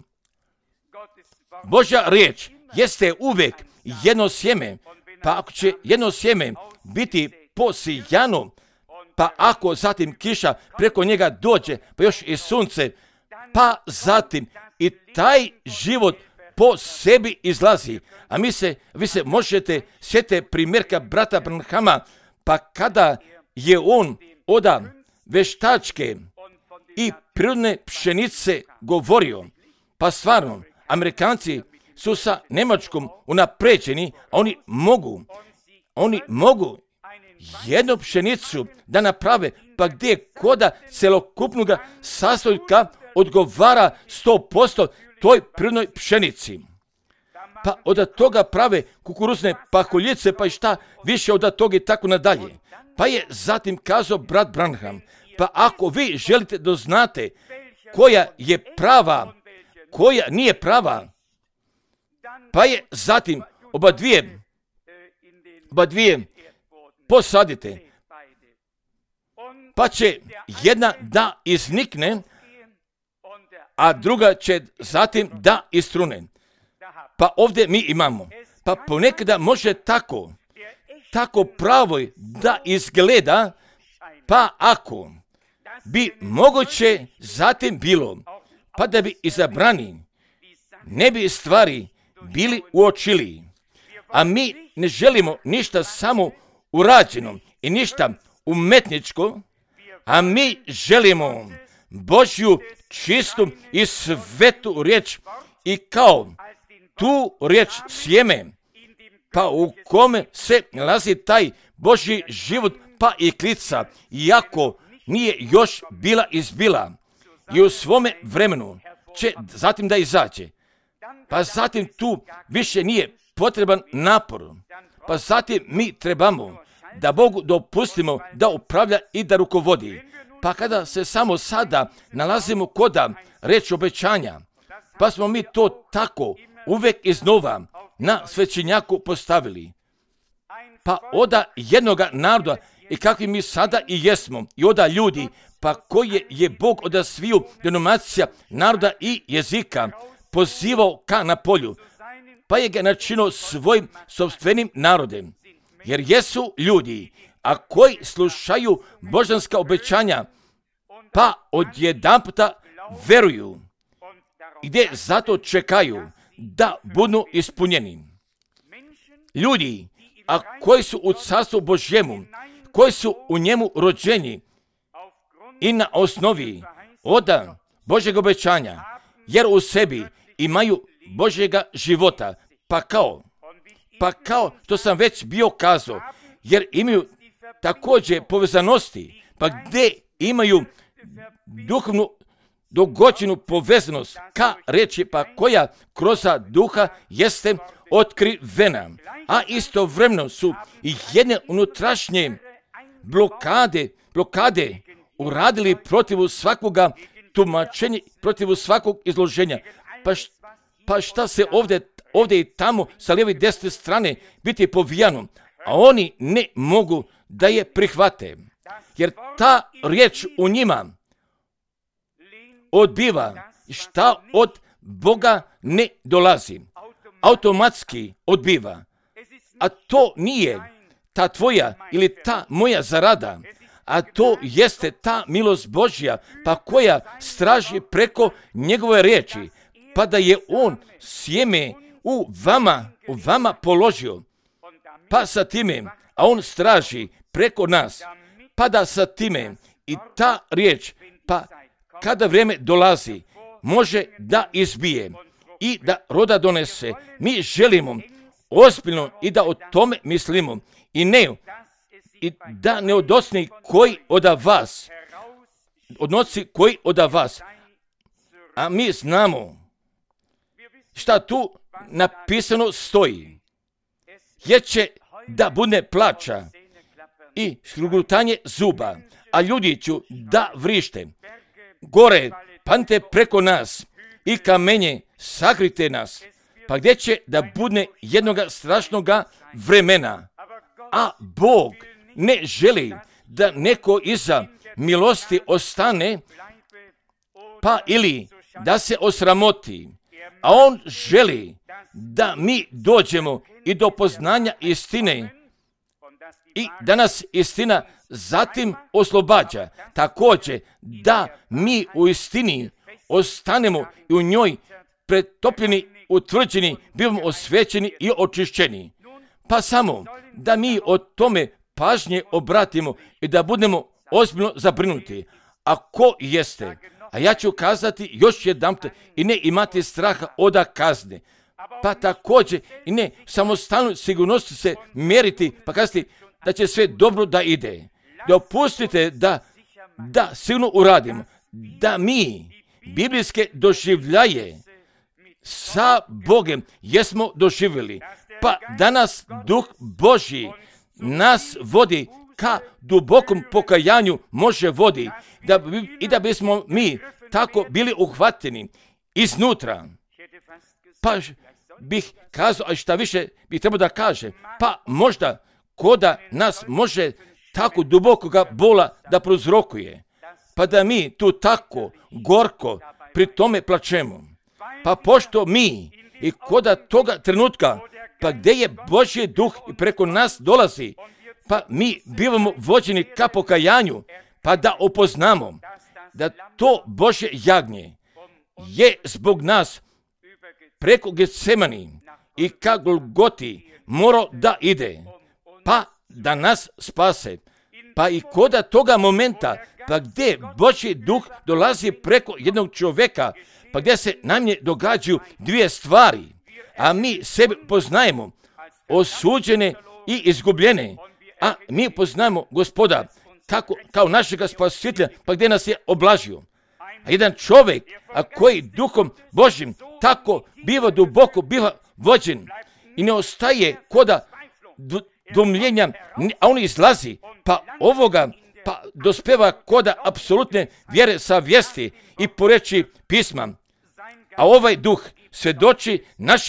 Božja riječ jeste uvijek jedno sjeme, pa ako će jedno sjeme biti posijano, pa ako zatim kiša preko njega dođe, pa još i sunce, pa zatim i taj život po sebi izlazi. A vi se možete sjetiti primjerka brata Branhama, pa kada je on oda veštačke i prirodne pšenice govorio, pa stvarno, Amerikanci su sa Njemačkom unapređeni, a oni mogu jednu pšenicu da naprave, pa gdje koda celokupnog sastojka odgovara 100% toj prirodnoj pšenici. Pa od toga prave kukuruzne pahuljice, pa i šta više od toga i tako nadalje. Pa je zatim kazao brat Branham, pa ako vi želite da znate koja je prava, koja nije prava, pa je zatim oba dvije posadite, pa će jedna da iznikne, a druga će zatim da istrune. Pa ovdje mi imamo, pa ponekada može tako pravo da izgleda, pa ako bi moguće zatim bilo, pa da bi izabrani, ne bi stvari bili uočili. A mi ne želimo ništa samo urađeno i ništa umetničko, a mi želimo Božju čistu i svetu riječ i kao tu riječ sjeme, pa u kome se nalazi taj Božji život, pa i klica, iako nije još bila izbila i u svome vremenu će zatim da izađe. Pa zatim tu više nije potreban napor. Pa zatim mi trebamo da Bogu dopustimo da upravlja i da rukovodi. Pa kada se samo sada nalazimo koda reći obećanja, pa smo mi to tako uvijek iznova na svećenjaku postavili. Pa oda jednoga naroda i kakvi mi sada i jesmo, i oda ljudi, pa koje je Bog od sviju denominacija naroda i jezika pozivao ka na polju, pa je ga načinio svojim sopstvenim narodem. Jer jesu ljudi a koji slušaju božanska obećanja, pa odjedanputa veruju, gdje zato čekaju da budu ispunjeni. Ljudi, a koji su u carstvu Božjemu, koji su u njemu rođeni i na osnovi oda Božjeg obećanja, jer u sebi imaju Božjega života, pa kao što sam već bio kazao, jer imaju također povezanosti, pa gdje imaju duhovnu dogođenu povezanost ka reći, pa koja kroz duha jeste otkrivena, a istovremeno su i jedne unutrašnje blokade uradili protiv svakoga tumačenja, protiv svakog izloženja. Pa šta se ovdje i tamo sa lijeve i desne strane biti povijano, a oni ne mogu da je prihvate, jer ta riječ u njima odbiva šta od Boga ne dolazi. Automatski odbiva. A to nije ta tvoja ili ta moja zarada, a to jeste ta milost Božja, pa koja straži preko njegove riječi, pa da je on sjeme u vama položio, pa sa time, a on straži preko nas, pa da sa time i ta riječ, pa kada vrijeme dolazi, može da izbije i da roda donese. Mi želimo ozbiljno i da o tome mislimo i da ne odnosi koji od vas, a mi znamo šta tu napisano stoji, jer će da bude plača i škrgutanje zuba, a ljudi ću da vrište. Gore pante preko nas i kamenje sakrite nas, pa gdje će da bude jednoga strašnoga vremena. A Bog ne želi da neko iza milosti ostane, pa ili da se osramoti, a on želi da mi dođemo i do poznanja istine i da nas istina zatim oslobađa. Također da mi u istini ostanemo i u njoj pretopljeni, utvrđeni, bivamo osvećeni i očišćeni. Pa samo da mi o tome pažnje obratimo i da budemo ozbiljno zabrinuti. A ko jeste? A ja ću kazati još jedanput i ne imati straha od kazne. Pa također i ne samostalno sigurnosti se mjeriti, pa kazati da će sve dobro da ide. Dopustite da sigurno uradimo, da mi biblijske doživljaje sa Bogem jesmo doživjeli, pa danas Duh Božji nas vodi ka dubokom pokajanju, može vodi i da bismo mi tako bili uhvateni iznutra. Pa bih kazao, a šta više bih trebao da kaže, pa možda koda nas može tako dubokoga bola da prouzrokuje, pa da mi tu tako gorko pri tome plačemo. Pa pošto mi i koda toga trenutka, pa gdje je Božji duh i preko nas dolazi, pa mi bivamo vođeni ka pokajanju, pa da upoznamo da to Božje jagnje je zbog nas preko Getsemani i ka Golgoti morao da ide, pa da nas spase. Pa i koda toga momenta, pa gdje Božji duh dolazi preko jednog čovjeka, pa gdje se nam je događaju dvije stvari, a mi sebe poznajemo osuđene i izgubljene, a mi poznajemo Gospoda kao našega spasitelja, pa gdje nas je oblažio. A jedan čovjek, a koji duhom Božjim tako duboko biva vođen i ne ostaje koda domljenja, a on izlazi, pa dospeva koda apsolutne vjere savjesti i poreći pisma. A ovaj duh svjedoči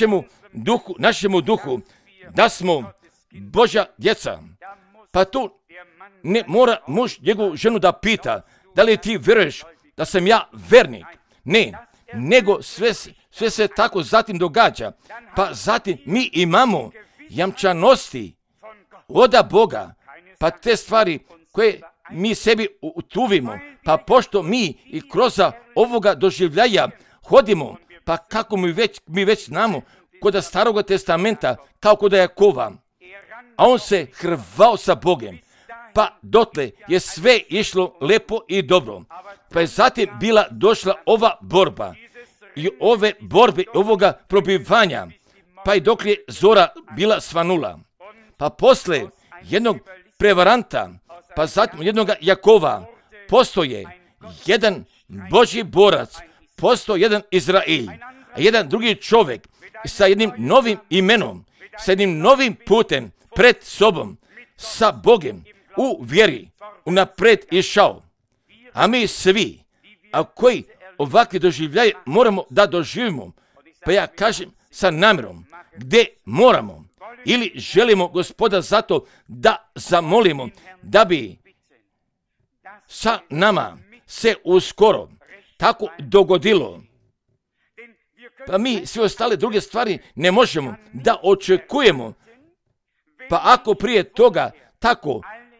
našemu duhu da smo Božja djeca. Pa tu ne mora muž njegovu ženu da pita da li ti vjeruješ da sam ja vernik. Ne, nego sve se tako zatim događa. Pa zatim mi imamo jamčanosti od Boga, pa te stvari koje mi sebi utuvimo, pa pošto mi i kroz ovoga doživljaja hodimo, pa kako mi već znamo kod Staroga testamenta, kao kod Jakova, a on se hrvao sa Bogem, pa dotle je sve išlo lepo i dobro. Pa je zatim bila došla ova borba i ove borbe, ovoga probivanja, pa i dok je zora bila svanula. Pa posle jednog prevaranta, pa zatim jednog Jakova, postoje jedan Božji borac, postoje jedan Izrael, a jedan drugi čovjek sa jednim novim imenom, sa jednim novim putem pred sobom, sa Bogem u vjeri, unapred išao. A mi svi, a koji ovakvi doživljaje moramo da doživimo, pa ja kažem sa namjerom, gdje moramo ili želimo Gospoda zato da zamolimo, da bi sa nama se uskoro tako dogodilo. Pa mi sve ostale druge stvari ne možemo da očekujemo. Pa ako prije toga tako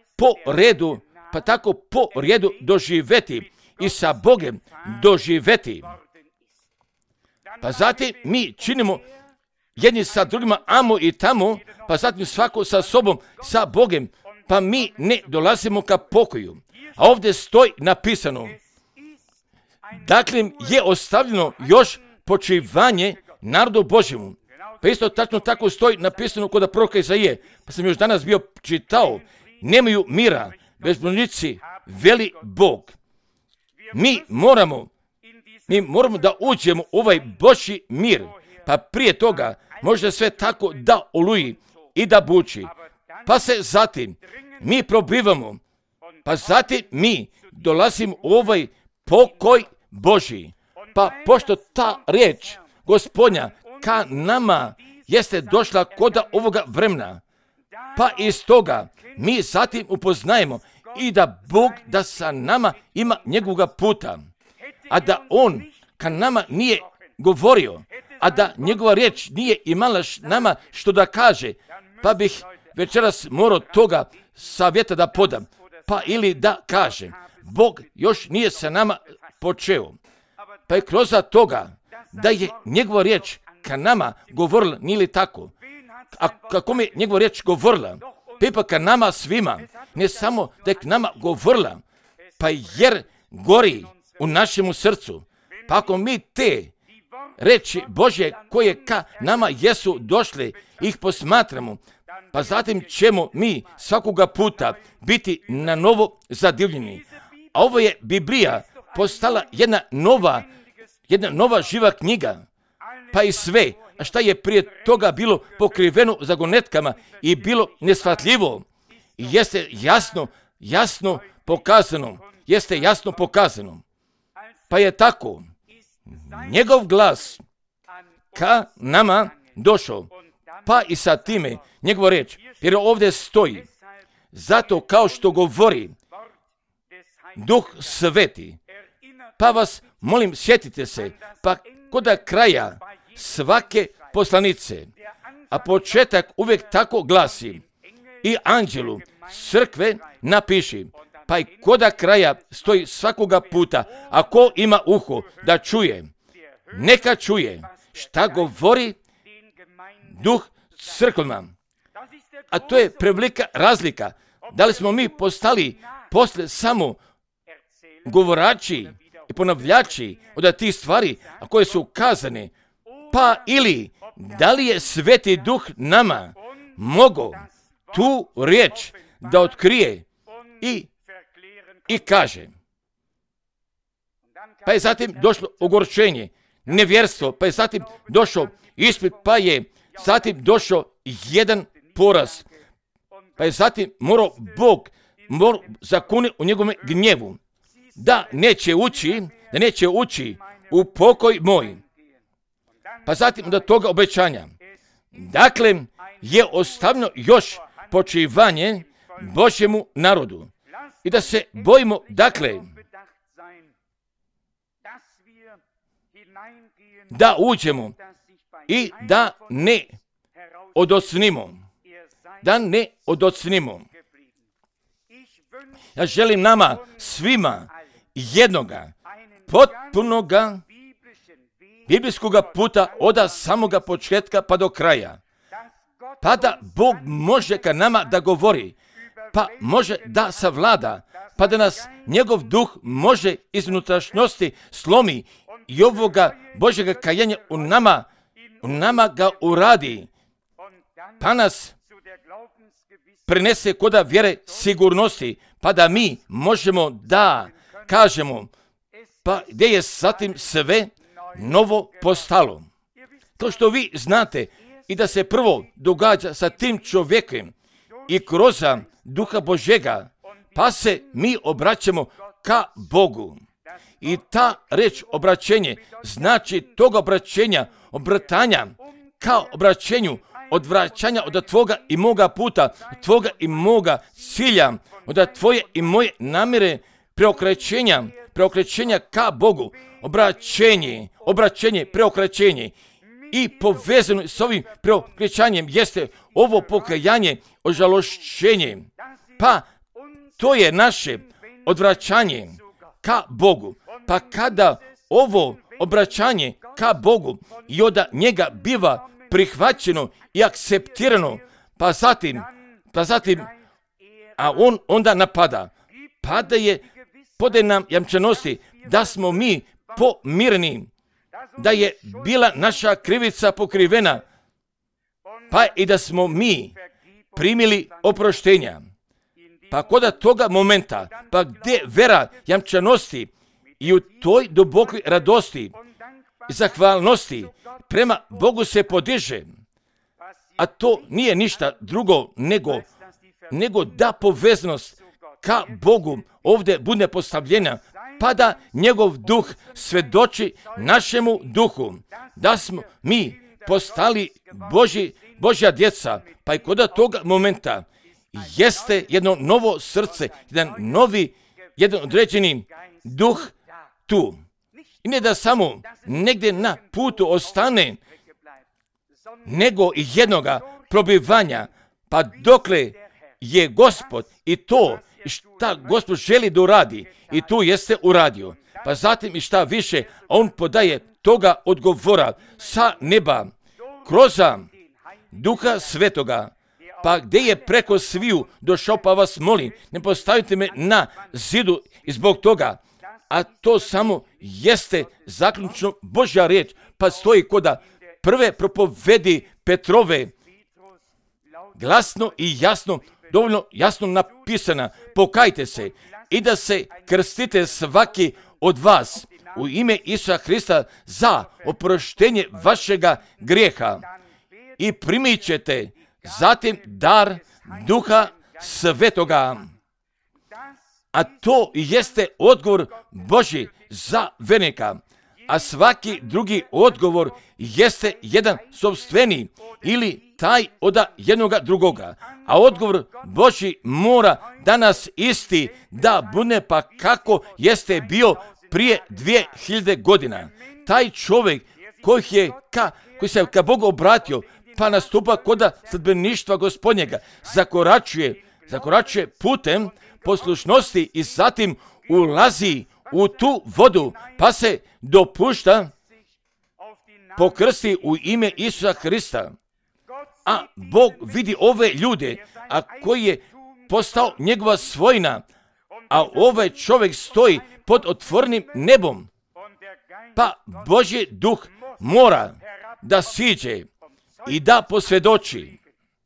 po redu doživeti i sa Bogem doživeti. Pa zatim mi činimo jedni sa drugima amo i tamo, pa zatim svako sa sobom, sa Bogem, pa mi ne dolazimo ka pokoju. A ovdje stoji napisano, dakle je ostavljeno još počivanje narodu Božjemu. Pa isto tačno tako stoji napisano kod proroka Izaije, pa sam još danas bio čitao, nemaju mira, bezbožnici, veli Bog. Mi moramo da uđemo u ovaj Božji mir, pa prije toga može sve tako da oluji i da buči. Pa se zatim mi probivamo, pa zatim mi dolazimo u ovaj pokoj Božji. Pa pošto ta riječ Gospodnja ka nama jeste došla kod ovoga vremena, pa iz toga mi zatim upoznajemo i da Bog da sa nama ima njegovoga puta, a da on ka nama nije govorio, a da njegova riječ nije imala nama što da kaže, pa bih večeras morao toga savjeta da podam, pa ili da kažem, Bog još nije sa nama počeo, pa je kroz toga da je njegova riječ ka nama govorila, nije li tako? A kako mi je njegova riječ govorila? Pa ka nama svima, ne samo da je k nama govorila, pa jer gori u našemu srcu. Pa ako mi te reči Božje koje ka nama jesu došle, ih posmatramo, pa zatim ćemo mi svakoga puta biti na novo zadivljeni. A ovo je Biblija postala jedna nova živa knjiga, pa i sve, a šta je prije toga bilo pokriveno zagonetkama i bilo neshvatljivo, jeste jasno pokazano. Pa je tako njegov glas ka nama došao, pa i sa time njegova riječ, jer ovdje stoji, zato kao što govori Duh Sveti, pa vas molim sjetite se, pa kod kraja svake poslanice, a početak uvijek tako glasi, i anđelu crkve napiši, pa i kod kraja stoji svakoga puta, a ko ima uho da čuje, neka čuje šta govori Duh crkvama. A to je prevelika razlika. Da li smo mi postali posle samo govorači i ponavljači od tih stvari, a koje su ukazane, pa ili da li je Sveti Duh nama mogao tu riječ da otkrije i kaže. Pa je zatim došlo ogorčenje, nevjerstvo, pa je zatim došao ispit, pa je zatim došao jedan poraz, pa je zatim morao Bog zakuni u njegovom gnjevu, da neće ući u pokoj moj. Pa zatim do toga obećanja. Dakle, je ostavljeno još počivanje Božjemu narodu. I da se bojimo, dakle, da uđemo i da ne odocnimo. Ja želim nama svima jednoga, potpunoga biblijskoga puta od samoga početka pa do kraja. Pa da Bog može ka nama da govori, pa može da savlada, pa da nas njegov duh može iz unutrašnjosti slomi i ovoga Božjega kajanja u nama ga uradi, pa nas prenese koda vjere sigurnosti, pa da mi možemo da kažemo, pa gdje je zatim sve novo postalo. To što vi znate i da se prvo događa sa tim čovjekom i kroz Duha Božjega, pa se mi obraćamo ka Bogu. I ta reč obraćenje znači toga obratanja kao obraćenju, odvraćanja od tvoga i moga puta, od tvoga i moga cilja, od tvoje i moje namjere, preokrećenja ka Bogu, obraćenje, preokrećenje. I povezano s ovim preokrećanjem jeste ovo pokajanje, ožalošćenje. Pa to je naše odvraćanje ka Bogu. Pa kada ovo obraćanje ka Bogu i od njega biva prihvaćeno i akceptirano, pa zatim, a on onda napada, podaje nam jamčanosti da smo mi pomireni, da je bila naša krivica pokrivena, pa i da smo mi primili oproštenja. Pa kod toga momenta, pa gdje vera jamčanosti i u toj dubokoj radosti i zahvalnosti prema Bogu se podiže, a to nije ništa drugo nego da poveznost ka Bogu ovdje bude postavljena, pa da njegov duh svedoči našemu duhu, da smo mi postali Božja djeca, pa i kod toga momenta jeste jedno novo srce, jedan određeni duh tu. I ne da samo negdje na putu ostane, nego i jednoga probivanja, pa dokle je Gospod i to šta Gospod želi da uradi, i tu jeste uradio. Pa zatim i šta više, on podaje toga odgovora sa neba, kroz Duha Svetoga, pa gdje je preko sviju došao, pa vas molim, ne postavite me na zidu i zbog toga, a to samo jeste zaključno Božja riječ, pa stoji koda prve propovedi Petrove, glasno i jasno, dovoljno jasno napisana, pokajte se i da se krstite svaki od vas u ime Isusa Hrista za oproštenje vašega grijeha i primit ćete zatim dar Duha Svetoga. A to jeste odgovor Božji za vernika, a svaki drugi odgovor jeste jedan sopstveni ili taj od jednoga drugoga. A odgovor Božji mora danas isti da bude, pa kako jeste bio prije 2000 godina. Taj čovjek koji se ka Bogu obratio, pa nastupa kod sledbeništva Gospodnjega, zakoračuje putem poslušnosti i zatim ulazi u tu vodu, pa se dopušta pokrsti u ime Isusa Hrista. A Bog vidi ove ljude, a koji je postao njegova svojina, a ovaj čovjek stoji pod otvorenim nebom, pa Božji duh mora da siđe i da posvjedoči.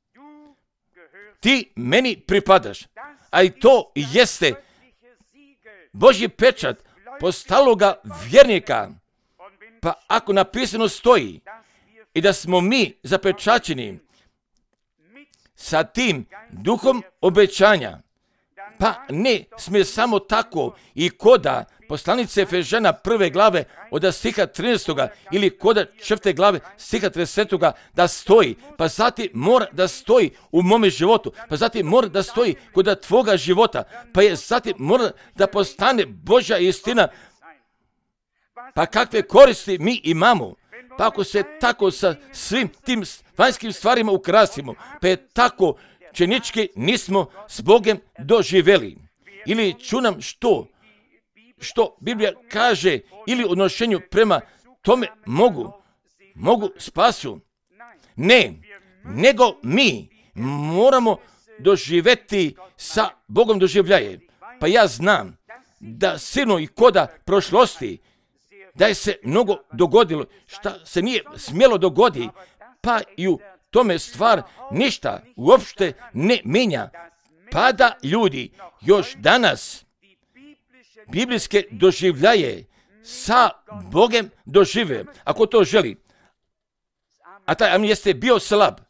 Ti meni pripadaš, a i to jeste Božji pečat postaloga vjernika. Pa ako napisano stoji i da smo mi zapečaćeni sa tim duhom obećanja, pa ne smije samo tako i koda poslanice Efežana 1. glave od stiha 13. ili koda 4. glave stiha 30. da stoji, pa zatim mora da stoji u mome životu, pa zatim mora da stoji kod tvoga života, pa je zatim mora da postane Božja istina. Pa kakve koristi mi imamo? Pa ako se tako sa svim tim vanjskim stvarima ukrasimo, pa je tako čenički nismo s Bogom doživjeli. ili čunam što Biblija kaže, ili u odnošenju prema tome mogu spasu. Ne, nego mi moramo doživjeti sa Bogom doživljaje. Pa ja znam da sigurno i koda prošlosti, da je se mnogo dogodilo, šta se nije smjelo dogodi, pa i u tome stvar ništa uopšte ne mijenja, pa da ljudi još danas biblijske doživljaje sa Bogem dožive, ako to želi. A taj amen jeste bio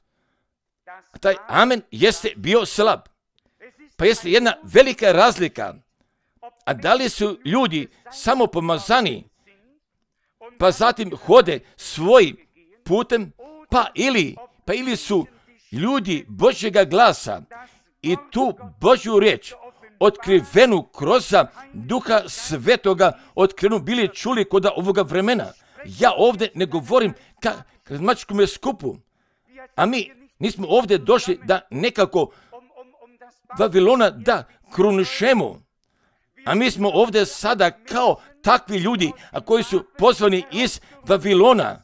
slab. Pa jeste jedna velika razlika. A da li su ljudi samo pomazani, pa zatim hode svojim putem, pa ili su ljudi Božjega glasa i tu Božju riječ otkrivenu kroz Duha Svetoga, otkrivenu bili čuli kod ovoga vremena. Ja ovdje ne govorim karizmatičkom skupu, a mi nismo ovdje došli da nekako Vavilona da krunišemo, a mi smo ovdje sada kao takvi ljudi, a koji su pozvani iz Vavilona.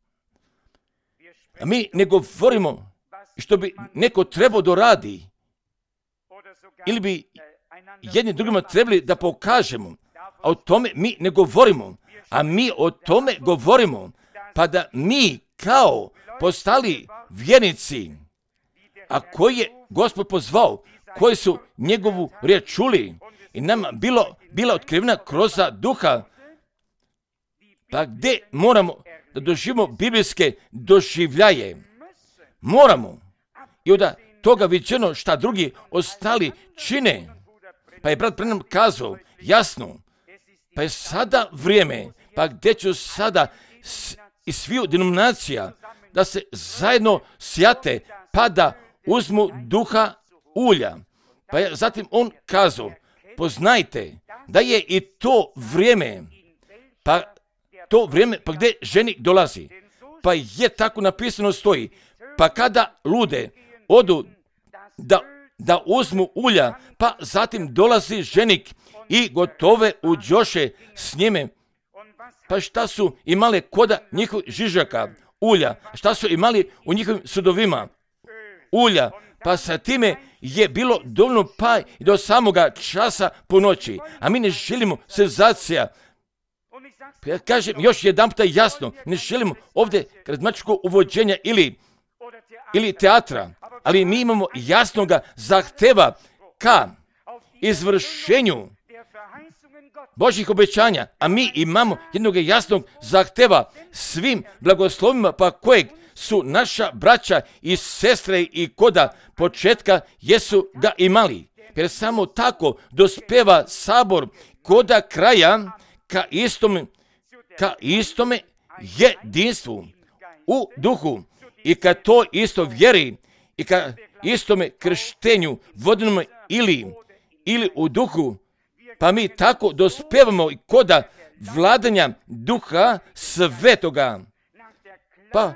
A mi ne govorimo što bi neko trebao da radi, ili bi jedni drugima trebali da pokažemo, a o tome mi ne govorimo, a mi o tome govorimo, pa da mi kao postali vjernici, a koji je Gospod pozvao, koji su njegovu riječ čuli i nama bila otkrivena kroz Duha, pa gdje moramo da doživimo biblijske doživljaje. Moramo. I od toga viđeno šta drugi ostali čine. Pa je brat Branham kazao jasno, pa je sada vrijeme, pa gdje ću sada iz sviju denominacija da se zajedno sjate, pa da uzmu duha ulja. Pa je zatim on kazao, poznajte da je i to vrijeme, pa gdje ženik dolazi. Pa je tako napisano stoji, pa kada lude odu da uzmu ulja, pa zatim dolazi ženik i gotove uđoše s njime. Pa šta su imali koda njihovih žižaka? Ulja. Šta su imali u njihovim sudovima? Ulja. Pa sa time je bilo dovoljno pa i do samoga časa po noći. A mi ne želimo senzacija. Ja kažem još jedan puta jasno, ne želimo ovdje karizmatičko uvođenja ili teatra, ali mi imamo jasnoga zahteva ka izvršenju Božjih obećanja, a mi imamo jednog jasnog zahteva svim blagoslovima pa kojeg su naša braća i sestre i koda početka jesu ga imali. Jer samo tako dospeva sabor koda kraja ka istome jedinstvu u duhu i ka to isto vjeri i ka istome krštenju vodenom ili u duhu, pa mi tako dospevamo i koda vladanja Duha Svetoga. Pa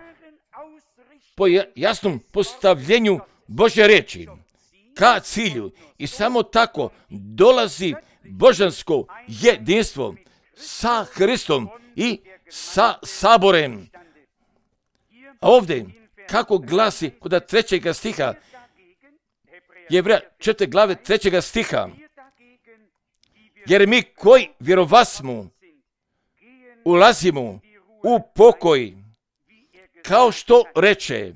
po jasnom postavljenju Božje riječi ka cilju i samo tako dolazi božansko jedinstvo sa Hristom i sa saborem. A ovdje, kako glasi kod 3. stiha, Jevreja 4. glave 3. stiha, jer mi koji vjerovasmo ulazimo u pokoj, kao što reče.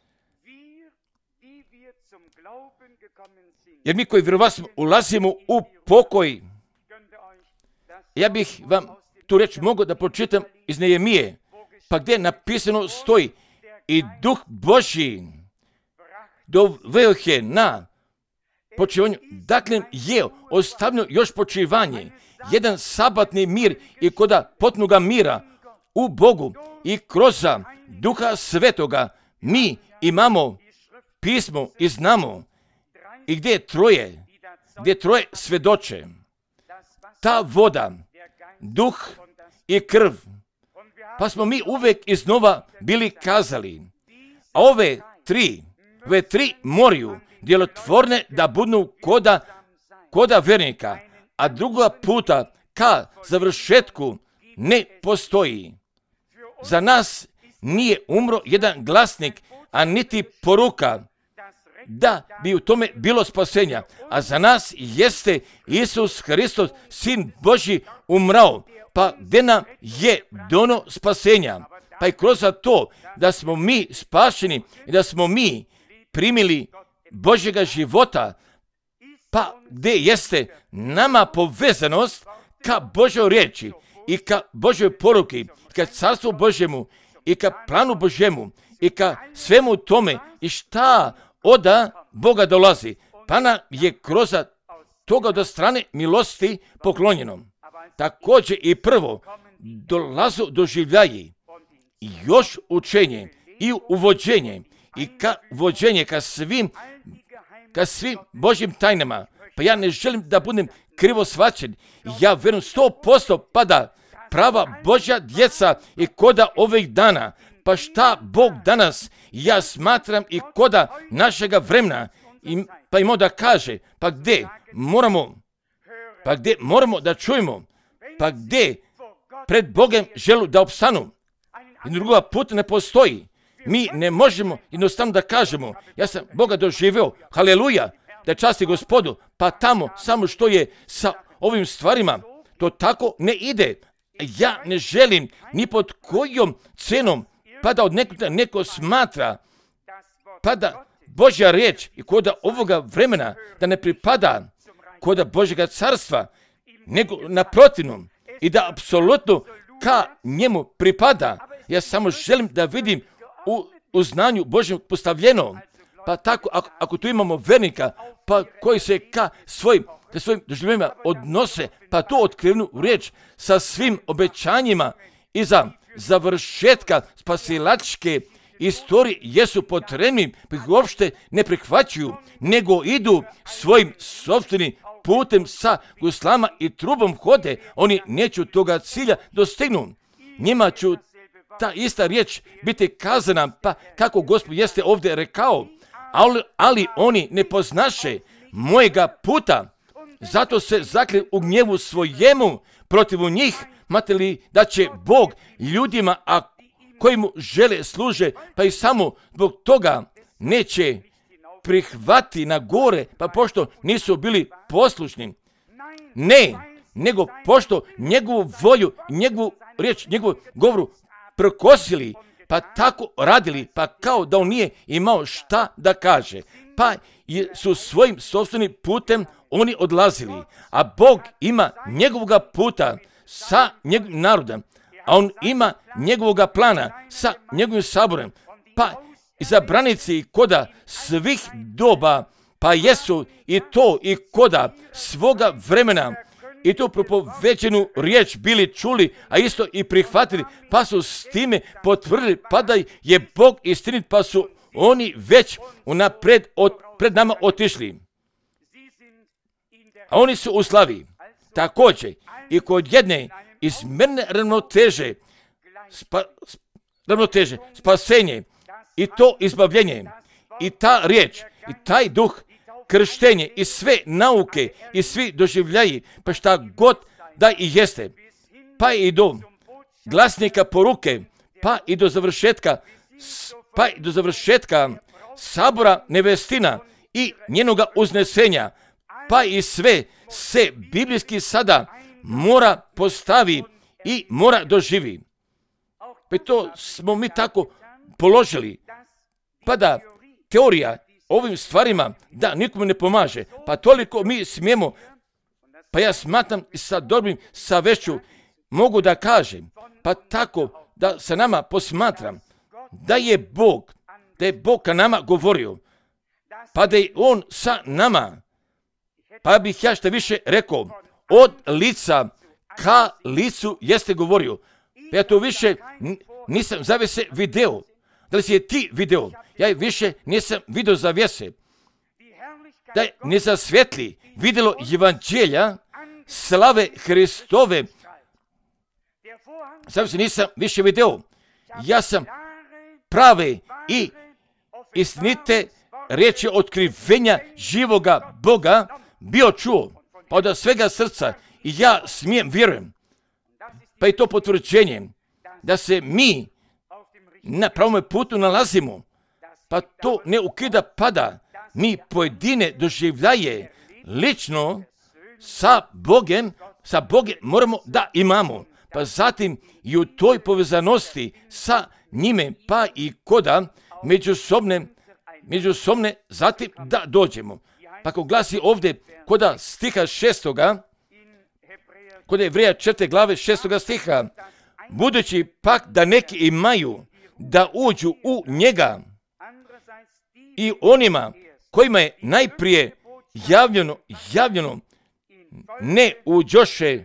Jer mi koji vjerovasmo ulazimo u pokoj. Ja bih vam tu reč mogao da pročitam iz Nehemije, pa gdje napisano stoji i Duh Božji doveo je na počivanju. Dakle, je ostavljeno još počivanje, jedan sabatni mir i koda potpunoga mira u Bogu i kroz Duha Svetoga mi imamo pismo i znamo i gdje troje svedoče. Ta voda, duh i krv, pa smo mi uvijek iznova bili kazali, a ove tri moraju djelotvorne da budu koda koda vernika, a druga puta ka završetku ne postoji. Za nas nije umro jedan glasnik, a niti poruka da bi u tome bilo spasenja. A za nas jeste Isus Hristos, Sin Božji, umrao, pa gdje nam je dono spasenja. Pa i kroz to da smo mi spašeni i da smo mi primili Božjega života, pa gdje jeste nama povezanost ka Božjoj riječi i ka Božjoj poruki, ka Carstvu Božjemu i ka planu Božjemu i ka svemu tome i šta oda Boga dolazi, pa nam je kroz toga od strane milosti poklonjeno. Također i prvo dolazu doživljaji i još učenje i uvođenje i ka vođenje ka svim Božjim tajnama. Pa ja ne želim da budem krivo shvaćen. Ja vjerujem 100% pada prava Božja djeca i koda ovih dana. Pa šta Bog danas, ja smatram i koda našega vremena, pa imamo da kaže, pa gdje moramo da čujemo, pa gdje pred Bogem želu da opstanu. I druga put ne postoji. Mi ne možemo jednostavno da kažemo, ja sam Boga doživio, haleluja, da časti Gospodu, pa tamo samo što je sa ovim stvarima, to tako ne ide. Ja ne želim ni pod kojom cenom, pa da od neko smatra, pa da Božja riječ i koda ovoga vremena da ne pripada koda Božjega carstva, nego naprotivnom i da apsolutno ka njemu pripada. Ja samo želim da vidim u znanju Božjem postavljeno. Pa tako, ako tu imamo vernika, pa koji se ka svojim doživljenjima odnose, pa tu otkrivnu riječ sa svim obećanjima i za završetka spasilačke istorije jesu potrebni, pa ih uopšte ne prihvaćaju, nego idu svojim sopstvenim putem sa guslama i trubom hode, oni neću toga cilja dostignu. Njima ću ta ista riječ biti kazana, pa kako Gospod jeste ovdje rekao, ali oni ne poznaše mojega puta, zato se zakli u gnjevu svojemu protiv njih, imate li da će Bog ljudima, a koji mu žele služe, pa i samo zbog toga neće prihvati na gore, pa pošto nisu bili poslušni. Ne, nego pošto njegovu volju, njegovu riječ, njegovu govoru prokosili, pa tako radili, pa kao da on nije imao šta da kaže. Pa su svojim sopstvenim putem oni odlazili, a Bog ima njegovoga puta sa njegovim narodom, a on ima njegovoga plana sa njegovim saborem, pa izabranici i koda svih doba, pa jesu i to i koda svoga vremena i tu propoveđenu riječ bili čuli, a isto i prihvatili, pa su s time potvrdili, pa da je Bog istinit, pa su oni već unapred pred nama otišli. A oni su u slavi. Također i kod jedne izmjerne ravnoteže, spasenje i to izbavljenje i ta riječ i taj duh, krštenje i sve nauke i svi doživljaji, pa šta god da i jeste, pa i do glasnika poruke, pa i do završetka sabora nevestina i njenoga uznesenja, pa i sve se biblijski sada mora postavi i mora doživi. Pa to smo mi tako položili, pa da teorija ovim stvarima da nikome ne pomaže, pa toliko mi smijemo, pa ja smatram sa dobrim savješću mogu da kažem, pa tako da sa nama posmatram, da je Bog ka nama govorio, pa da je On sa nama, pa bih ja što više rekao, od lica ka licu jeste govorio. Pa ja to više nisam zavese video. Da li si je ti video? Ja više nisam video zavese. Da ne zasvjetli vidjelo evanđelja slave Hristove. Zavese nisam više video. Ja sam prave i istinite riječi otkrivenja živoga Boga bio čuo. Pa od svega srca ja smijem vjerujem. Pa i to potvrđenje da se mi na pravom putu nalazimo. Pa to ne ukida pada. Mi pojedine doživljaje lično sa Bogem moramo da imamo. Pa zatim i u toj povezanosti sa njime, pa i koda međusobne, zatim da dođemo. Pa ako glasi ovdje koda stiha 6. Kod Jevreja 4. glave 6. stiha, budući pak da neki imaju da uđu u njega i onima kojima je najprije javljeno ne uđoše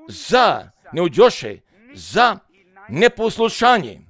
za neposlušanje.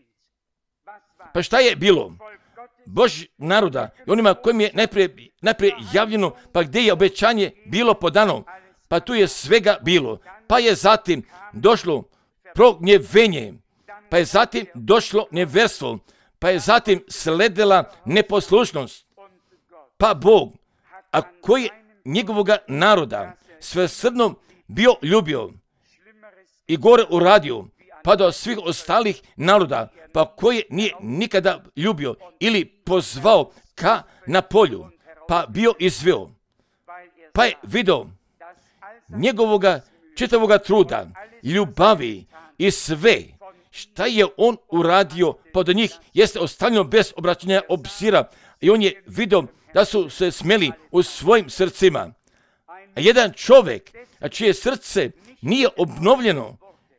Pa šta je bilo? Božji naroda i onima kojim je najprije javljeno, pa gdje je obećanje bilo podano, pa tu je svega bilo. Pa je zatim došlo prognjevenje, pa je zatim došlo nevjerstvo, pa je zatim sledila neposlušnost. Pa Bog, a koji njegovoga naroda svesrdno bio ljubio i gore uradio, pa do svih ostalih naroda, pa koje nije nikada ljubio ili pozvao ka na polju, pa bio izveo, pa je vidio njegovoga čitavoga truda, ljubavi i sve šta je on uradio, pa do njih jeste ostavljeno bez obraćanja obzira i on je vidio da su se smeli u svojim srcima. A jedan čovjek, a čije srce nije obnovljeno,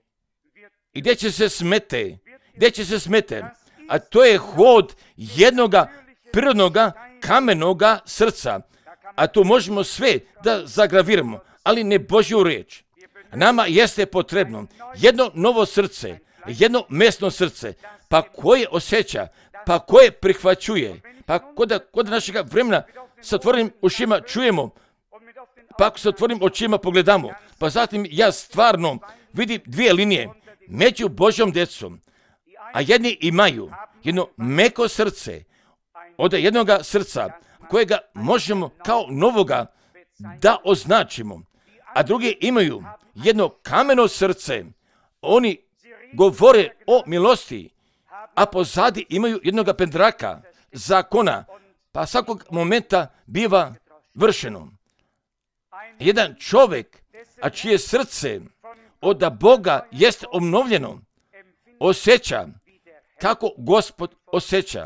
i gdje će se smete, a to je hod jednoga prirodnoga kamenoga srca, a to možemo sve da zagraviramo, ali ne Božju riječ. Nama jeste potrebno jedno novo srce, jedno mesno srce, pa koje osjeća, pa koje prihvaćuje, pa kod našega vremena sa otvorenim ušima čujemo, pa ako sa otvorenim očima pogledamo, pa zatim ja stvarno vidim dvije linije među Božjom djecom, a jedni imaju jedno meko srce od jednoga srca kojega možemo kao novoga da označimo, a drugi imaju jedno kameno srce. Oni govore o milosti, a pozadi imaju jednoga pendraka, zakona, pa svakog momenta biva vršeno. Jedan čovjek, a čije srce od Boga jest obnovljeno, osjeća kako Gospod osjeća.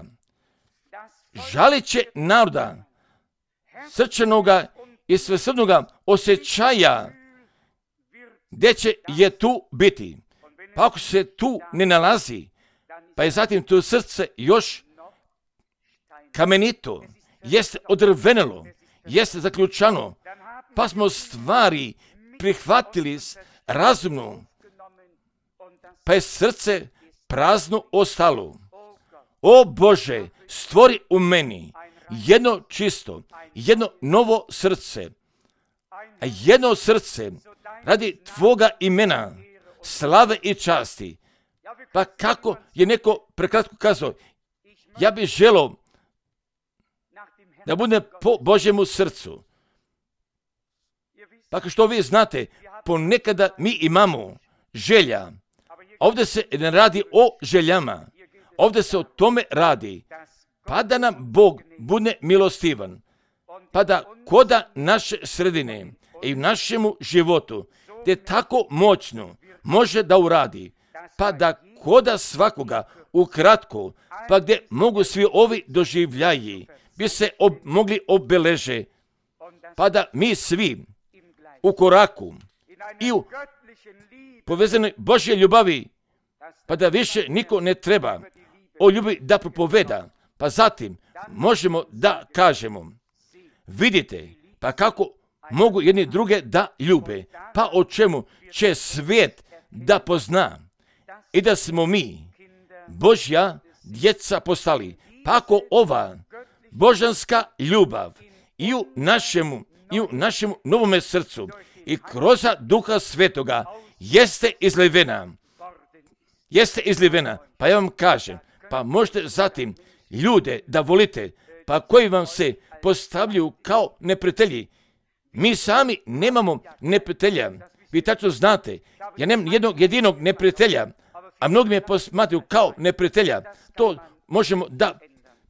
Žalit će naroda, srčanoga i svesrdnoga osjećaja, gdje će je tu biti. Pa ako se tu ne nalazi, pa je zatim to srce još kamenito, jeste odrvenelo, jeste zaključano, pa smo stvari prihvatili razumno, pa je srce prazno ostalo. O Bože, stvori u meni jedno čisto, jedno novo srce, a jedno srce radi Tvoga imena, slave i časti. Pa kako je neko prekratko kazao, ja bih želio da bude po Božjemu srcu. Pa što vi znate, ponekada mi imamo želja. Ovdje se ne radi o željama. Ovdje se o tome radi. Pa da nam Bog bude milostivan. Pa da koda naše sredine i u našemu životu, gdje tako moćno može da uradi. Pa da koda svakoga ukratko, pa gdje mogu svi ovi doživljaji, bi se mogli obeleže. Pa da mi svi u koraku i u povezanoj Božje ljubavi, pa da više niko ne treba o ljubavi da propoveda, pa zatim možemo da kažemo, vidite, pa kako mogu jedni druge da ljube, pa o čemu će svijet da pozna i da smo mi Božja djeca postali. Pa ako ova božanska ljubav i u našemu novome srcu i kroz Duha Svetoga jeste izlivena, pa ja vam kažem, pa možete zatim ljude da volite, pa koji vam se postavljaju kao neprijatelji, Mi sami nemamo neprijatelja. Vi tačno znate, ja nemam jednog jedinog neprijatelja, a mnogi me posmatraju kao neprijatelja. To možemo da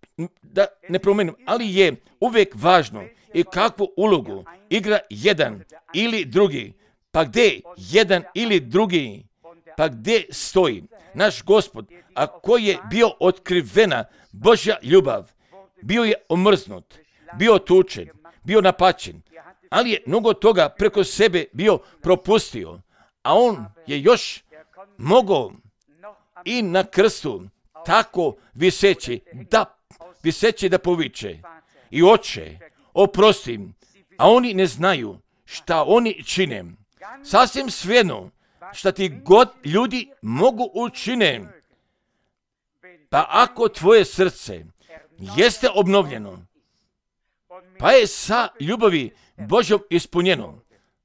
ne promenimo, ali je uvijek važno i kakvu ulogu igra jedan ili drugi. Pa gdje jedan ili drugi, pa gdje stoji naš Gospod, a koji je bio otkrivena Božja ljubav, bio je omrznut, bio tučen, bio napačen, ali je mnogo toga preko sebe bio propustio, a on je još mogao i na krstu tako viseći da poviče i Oče, oprosti, a oni ne znaju šta oni čine. Sasvim svejedno šta ti god ljudi mogu učiniti. Pa ako tvoje srce jeste obnovljeno, pa je sa ljubavi Božjom ispunjeno,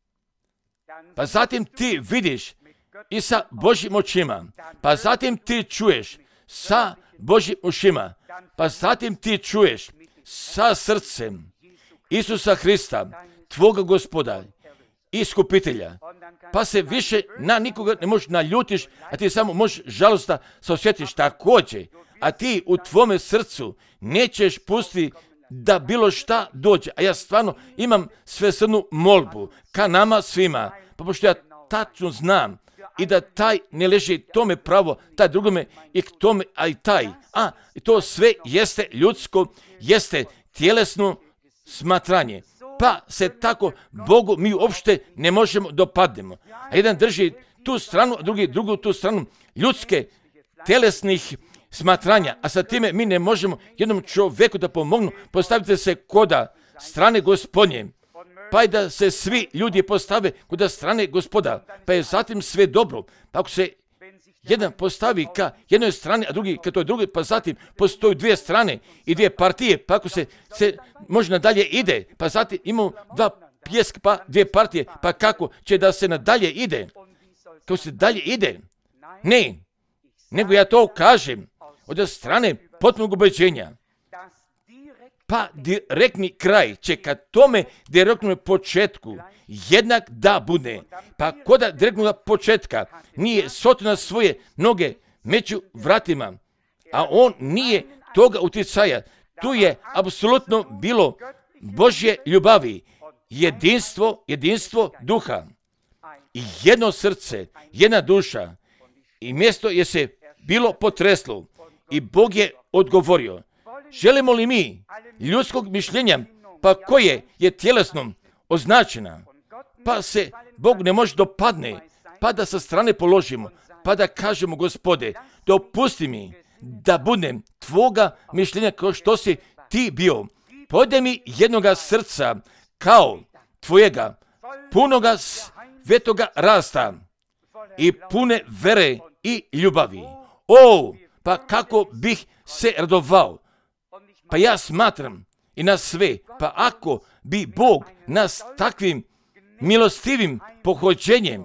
pa zatim ti vidiš i sa Božjim očima, pa zatim ti čuješ sa Božjim ušima, pa zatim ti čuješ sa srcem Isusa Hrista, tvoga Gospoda, iskupitelja, pa se više na nikoga ne možeš naljutiš, a ti samo možeš žalosta se osjetiš također, a ti u tvome srcu nećeš pustiti da bilo šta dođe. A ja stvarno imam svesrdnu molbu ka nama svima, pa pošto ja tačno znam i da taj ne leži tome pravo, taj drugome i k tome, a i taj. I to sve jeste ljudsko, jeste tjelesno smatranje. Pa se tako Bogu mi uopšte ne možemo dopadnemo. A jedan drži tu stranu, a drugu tu stranu ljudske, tjelesnih smatranja. A sa time mi ne možemo jednom čovjeku da pomognu. Postavite se koda strane Gospodnje. Pa i da se svi ljudi postave kod strane Gospoda, pa je zatim sve dobro. Pa ako se jedan postavi ka jednoj strani, a drugi ka toj drugoj, pa zatim postoji dvije strane i dvije partije, pa ako se može nadalje ide, pa zatim imamo dva pjeska, pa dvije partije, pa kako će da se nadalje ide? Kako se dalje ide? Ne, nego ja to kažem od strane potpunog ubeđenja. Pa direktni kraj će ka tome direktnom početku jednak da bude. Pa koda direktnog početka nije soto na svoje noge među vratima, a on nije toga utjecaja. Tu je apsolutno bilo Božje ljubavi, jedinstvo duha i jedno srce, jedna duša. I mjesto je se bilo potreslo i Bog je odgovorio. Želimo li mi ljudskog mišljenja, pa koje je tjelesnom označena, pa se Bog ne može dopadne, pa da sa strane položimo, pa da kažemo Gospode, dopusti mi da budem tvoga mišljenja kao što si ti bio. Podaj mi jednoga srca kao tvojega, punoga svetoga rasta i pune vere i ljubavi. Pa kako bih se radovao. Pa ja smatram i na sve, pa ako bi Bog nas takvim milostivim pohođenjem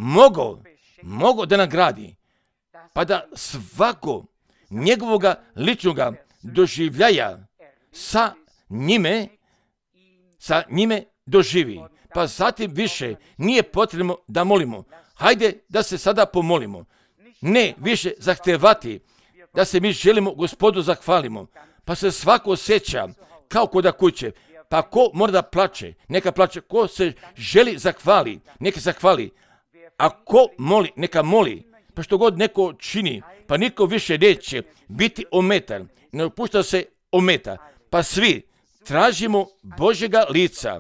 mogao da nagradi, pa da svako njegovoga ličnoga doživljaja sa njime doživi. Pa zatim više nije potrebno da molimo. Hajde da se sada pomolimo. Ne više zahtevati da se mi želimo Gospodu zahvalimo. Pa se svako osjeća kao koda kuće. Pa ko mora da plače, neka plače. Ko se želi zahvali, neka zahvali. A ko moli, neka moli. Pa što god neko čini, pa niko više neće biti ometan. Ne opušta se ometa. Pa svi tražimo Božjega lica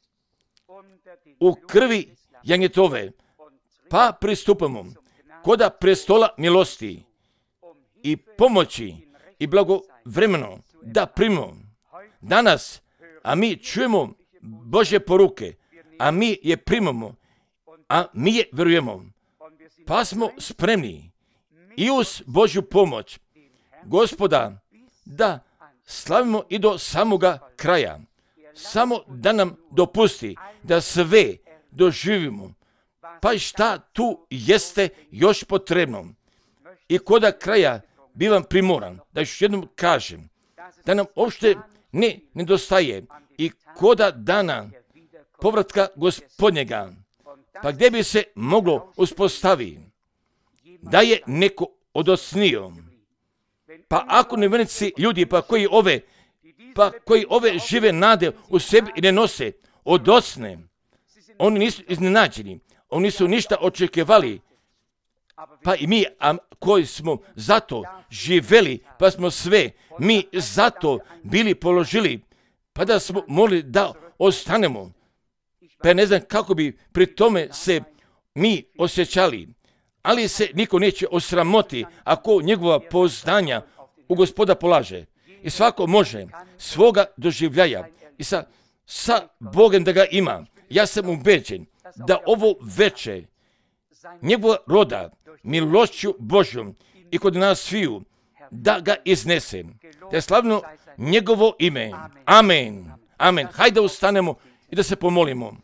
u krvi janjetove. Pa pristupamo koda prestola milosti i pomoći i blagovremeno da primimo danas, a mi čujemo Božje poruke, a mi je primamo, a mi je vjerujemo. Pa smo spremni i uz Božju pomoć Gospoda da slavimo i do samoga kraja. Samo da nam dopusti da sve doživimo. Pa i šta tu jeste još potrebno. I koda kraja bivam primoran, da još jednom kažem, da nam uopšte ne nedostaje i koda dana povratka Gospodnjega. Pa gdje bi se moglo uspostaviti da je neko odosnio? Pa ako nevjernici ljudi, koji ove žive nade u sebi i ne nose, odosne, oni nisu iznenađeni, oni nisu ništa očekivali. Pa i mi, koji smo zato živeli, pa smo sve mi zato bili položili, pa da smo mogli da ostanemo. Pa ne znam kako bi pri tome se mi osjećali, ali se niko neće osramoti ako njegova poznanja u Gospoda polaže. I svako može svoga doživljaja i sa Bogom da ga ima. Ja sam ubeđen da ovo veče njegova roda milošću Božjom i kod nas sviju da ga iznese. Da je slavno njegovo ime. Amen. Amen. Hajde ustanemo i da se pomolimo.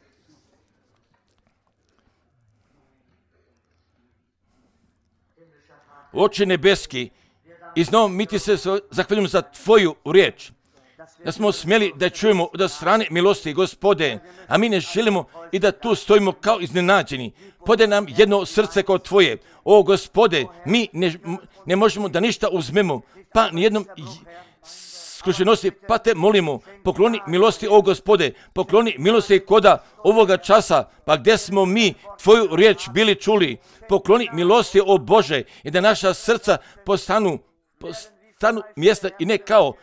Oče nebeski, i znamo mi ti se zahvaljujemo za tvoju riječ, da smo smjeli da čujemo od strane milosti Gospode, a mi ne želimo i da tu stojimo kao iznenađeni. Podaj nam jedno srce kao tvoje. O Gospode, mi ne možemo da ništa uzmemo, pa nijednom skrušenosti, pa te molimo, pokloni milosti, o Gospode, pokloni milosti koda ovoga časa, pa gdje smo mi tvoju riječ bili čuli, pokloni milosti, o Bože, i da naša srca postanu mjesta i ne kao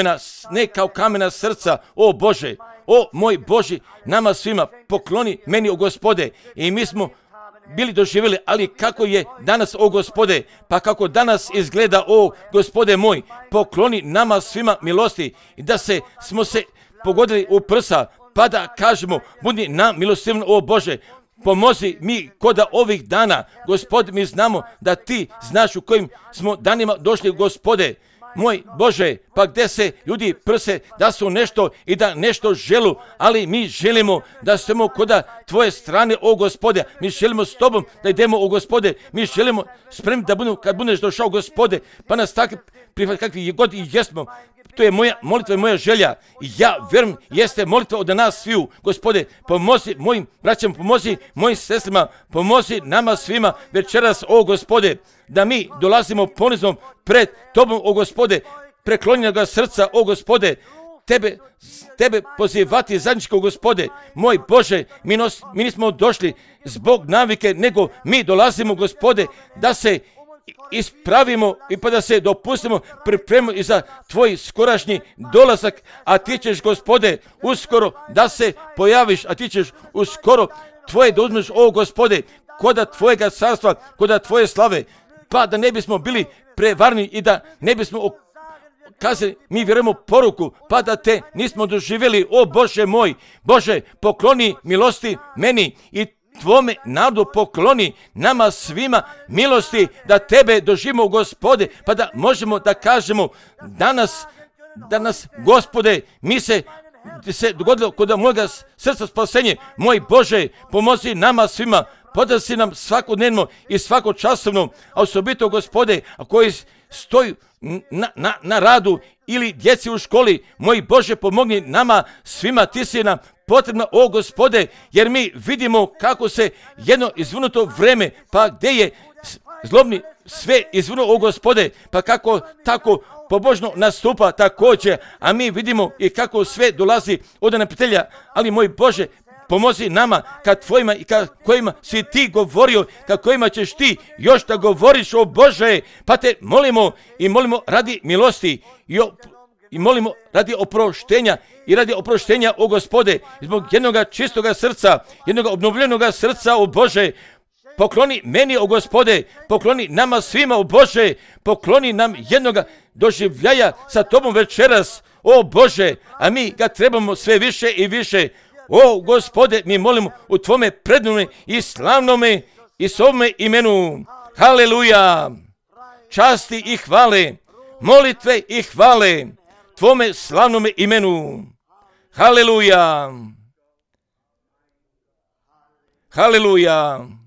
kamena srca, o Bože, o moj Boži, nama svima pokloni meni, o Gospode, i mi smo bili doživjeli, ali kako je danas, o Gospode, pa kako danas izgleda, o Gospode moj, pokloni nama svima milosti i da smo se pogodili u prsa, pa da kažemo, budi nam milostivno, o Bože, pomozi mi koda ovih dana, Gospod, mi znamo da ti znaš u kojim smo danima došli, Gospode, moj Bože, pa gdje se ljudi prse da su nešto i da nešto želu, ali mi želimo da smo koda tvoje strane, o Gospode, mi želimo s tobom da idemo, o Gospode, mi želimo spremni da budemo, kad budeš došao, Gospode, pa nas tako prihvati kakvi god i jesmo. To je moja molitva i moja želja. I ja vjerujem, jeste molitva od nas sviju. Gospode, pomozi mojim braćama, pomozi mojim sestrama, pomozi nama svima večeras, o Gospode, da mi dolazimo ponizno pred tobom, o Gospode, preklonjenoga srca, o Gospode, tebe pozivati zajedničko, Gospode, moj Bože, mi nismo došli zbog navike, nego mi dolazimo, Gospode, da se ispravimo i pa da se dopustimo, pripremimo i za tvoj skorašnji dolazak, a ti ćeš, Gospode, uskoro da se pojaviš, a ti ćeš uskoro tvoje da uzmeš, o Gospode, koda tvojega carstva, koda tvoje slave, pa da ne bismo bili prevarni i da ne bismo kazali, mi vjerujemo poruku, pa da te nismo doživjeli, o Bože moj, Bože, pokloni milosti meni i tvome narodu, pokloni nama svima milosti, da tebe doživimo, Gospode, pa da možemo da kažemo danas, Gospode, mi se dogodilo kod mojega srca spasenje, moj Bože, pomozi nama svima, podasi nam svakodnevno i svakočasovno, a osobito, Gospode, a koji stoju na radu ili djeci u školi, moj Bože, pomogni nama svima, ti si nam potrebna, o Gospode, jer mi vidimo kako se jedno izvrnuto vreme, pa gdje je zlobni sve izvrnuo, o Gospode, pa kako tako pobožno nastupa također, a mi vidimo i kako sve dolazi od neprijatelja, ali moj Bože, pomozi nama kad tvojima i kad kojima si ti govorio, kad kojima ćeš ti još da govoriš, o Bože, pa te molimo i molimo radi milosti i molimo radi oproštenja i radi oproštenja, o Gospode, zbog jednoga čistoga srca, jednoga obnovljenoga srca, o Bože, pokloni meni, o Gospode, pokloni nama svima, o Bože, pokloni nam jednoga doživljaja sa tobom večeras, o Bože, a mi ga trebamo sve više i više. O Gospode, mi molimo u tvome prednome i slavnome i svome imenu. Haleluja! Časti i hvale, molitve i hvale tvome slavnome imenu. Haleluja! Haleluja!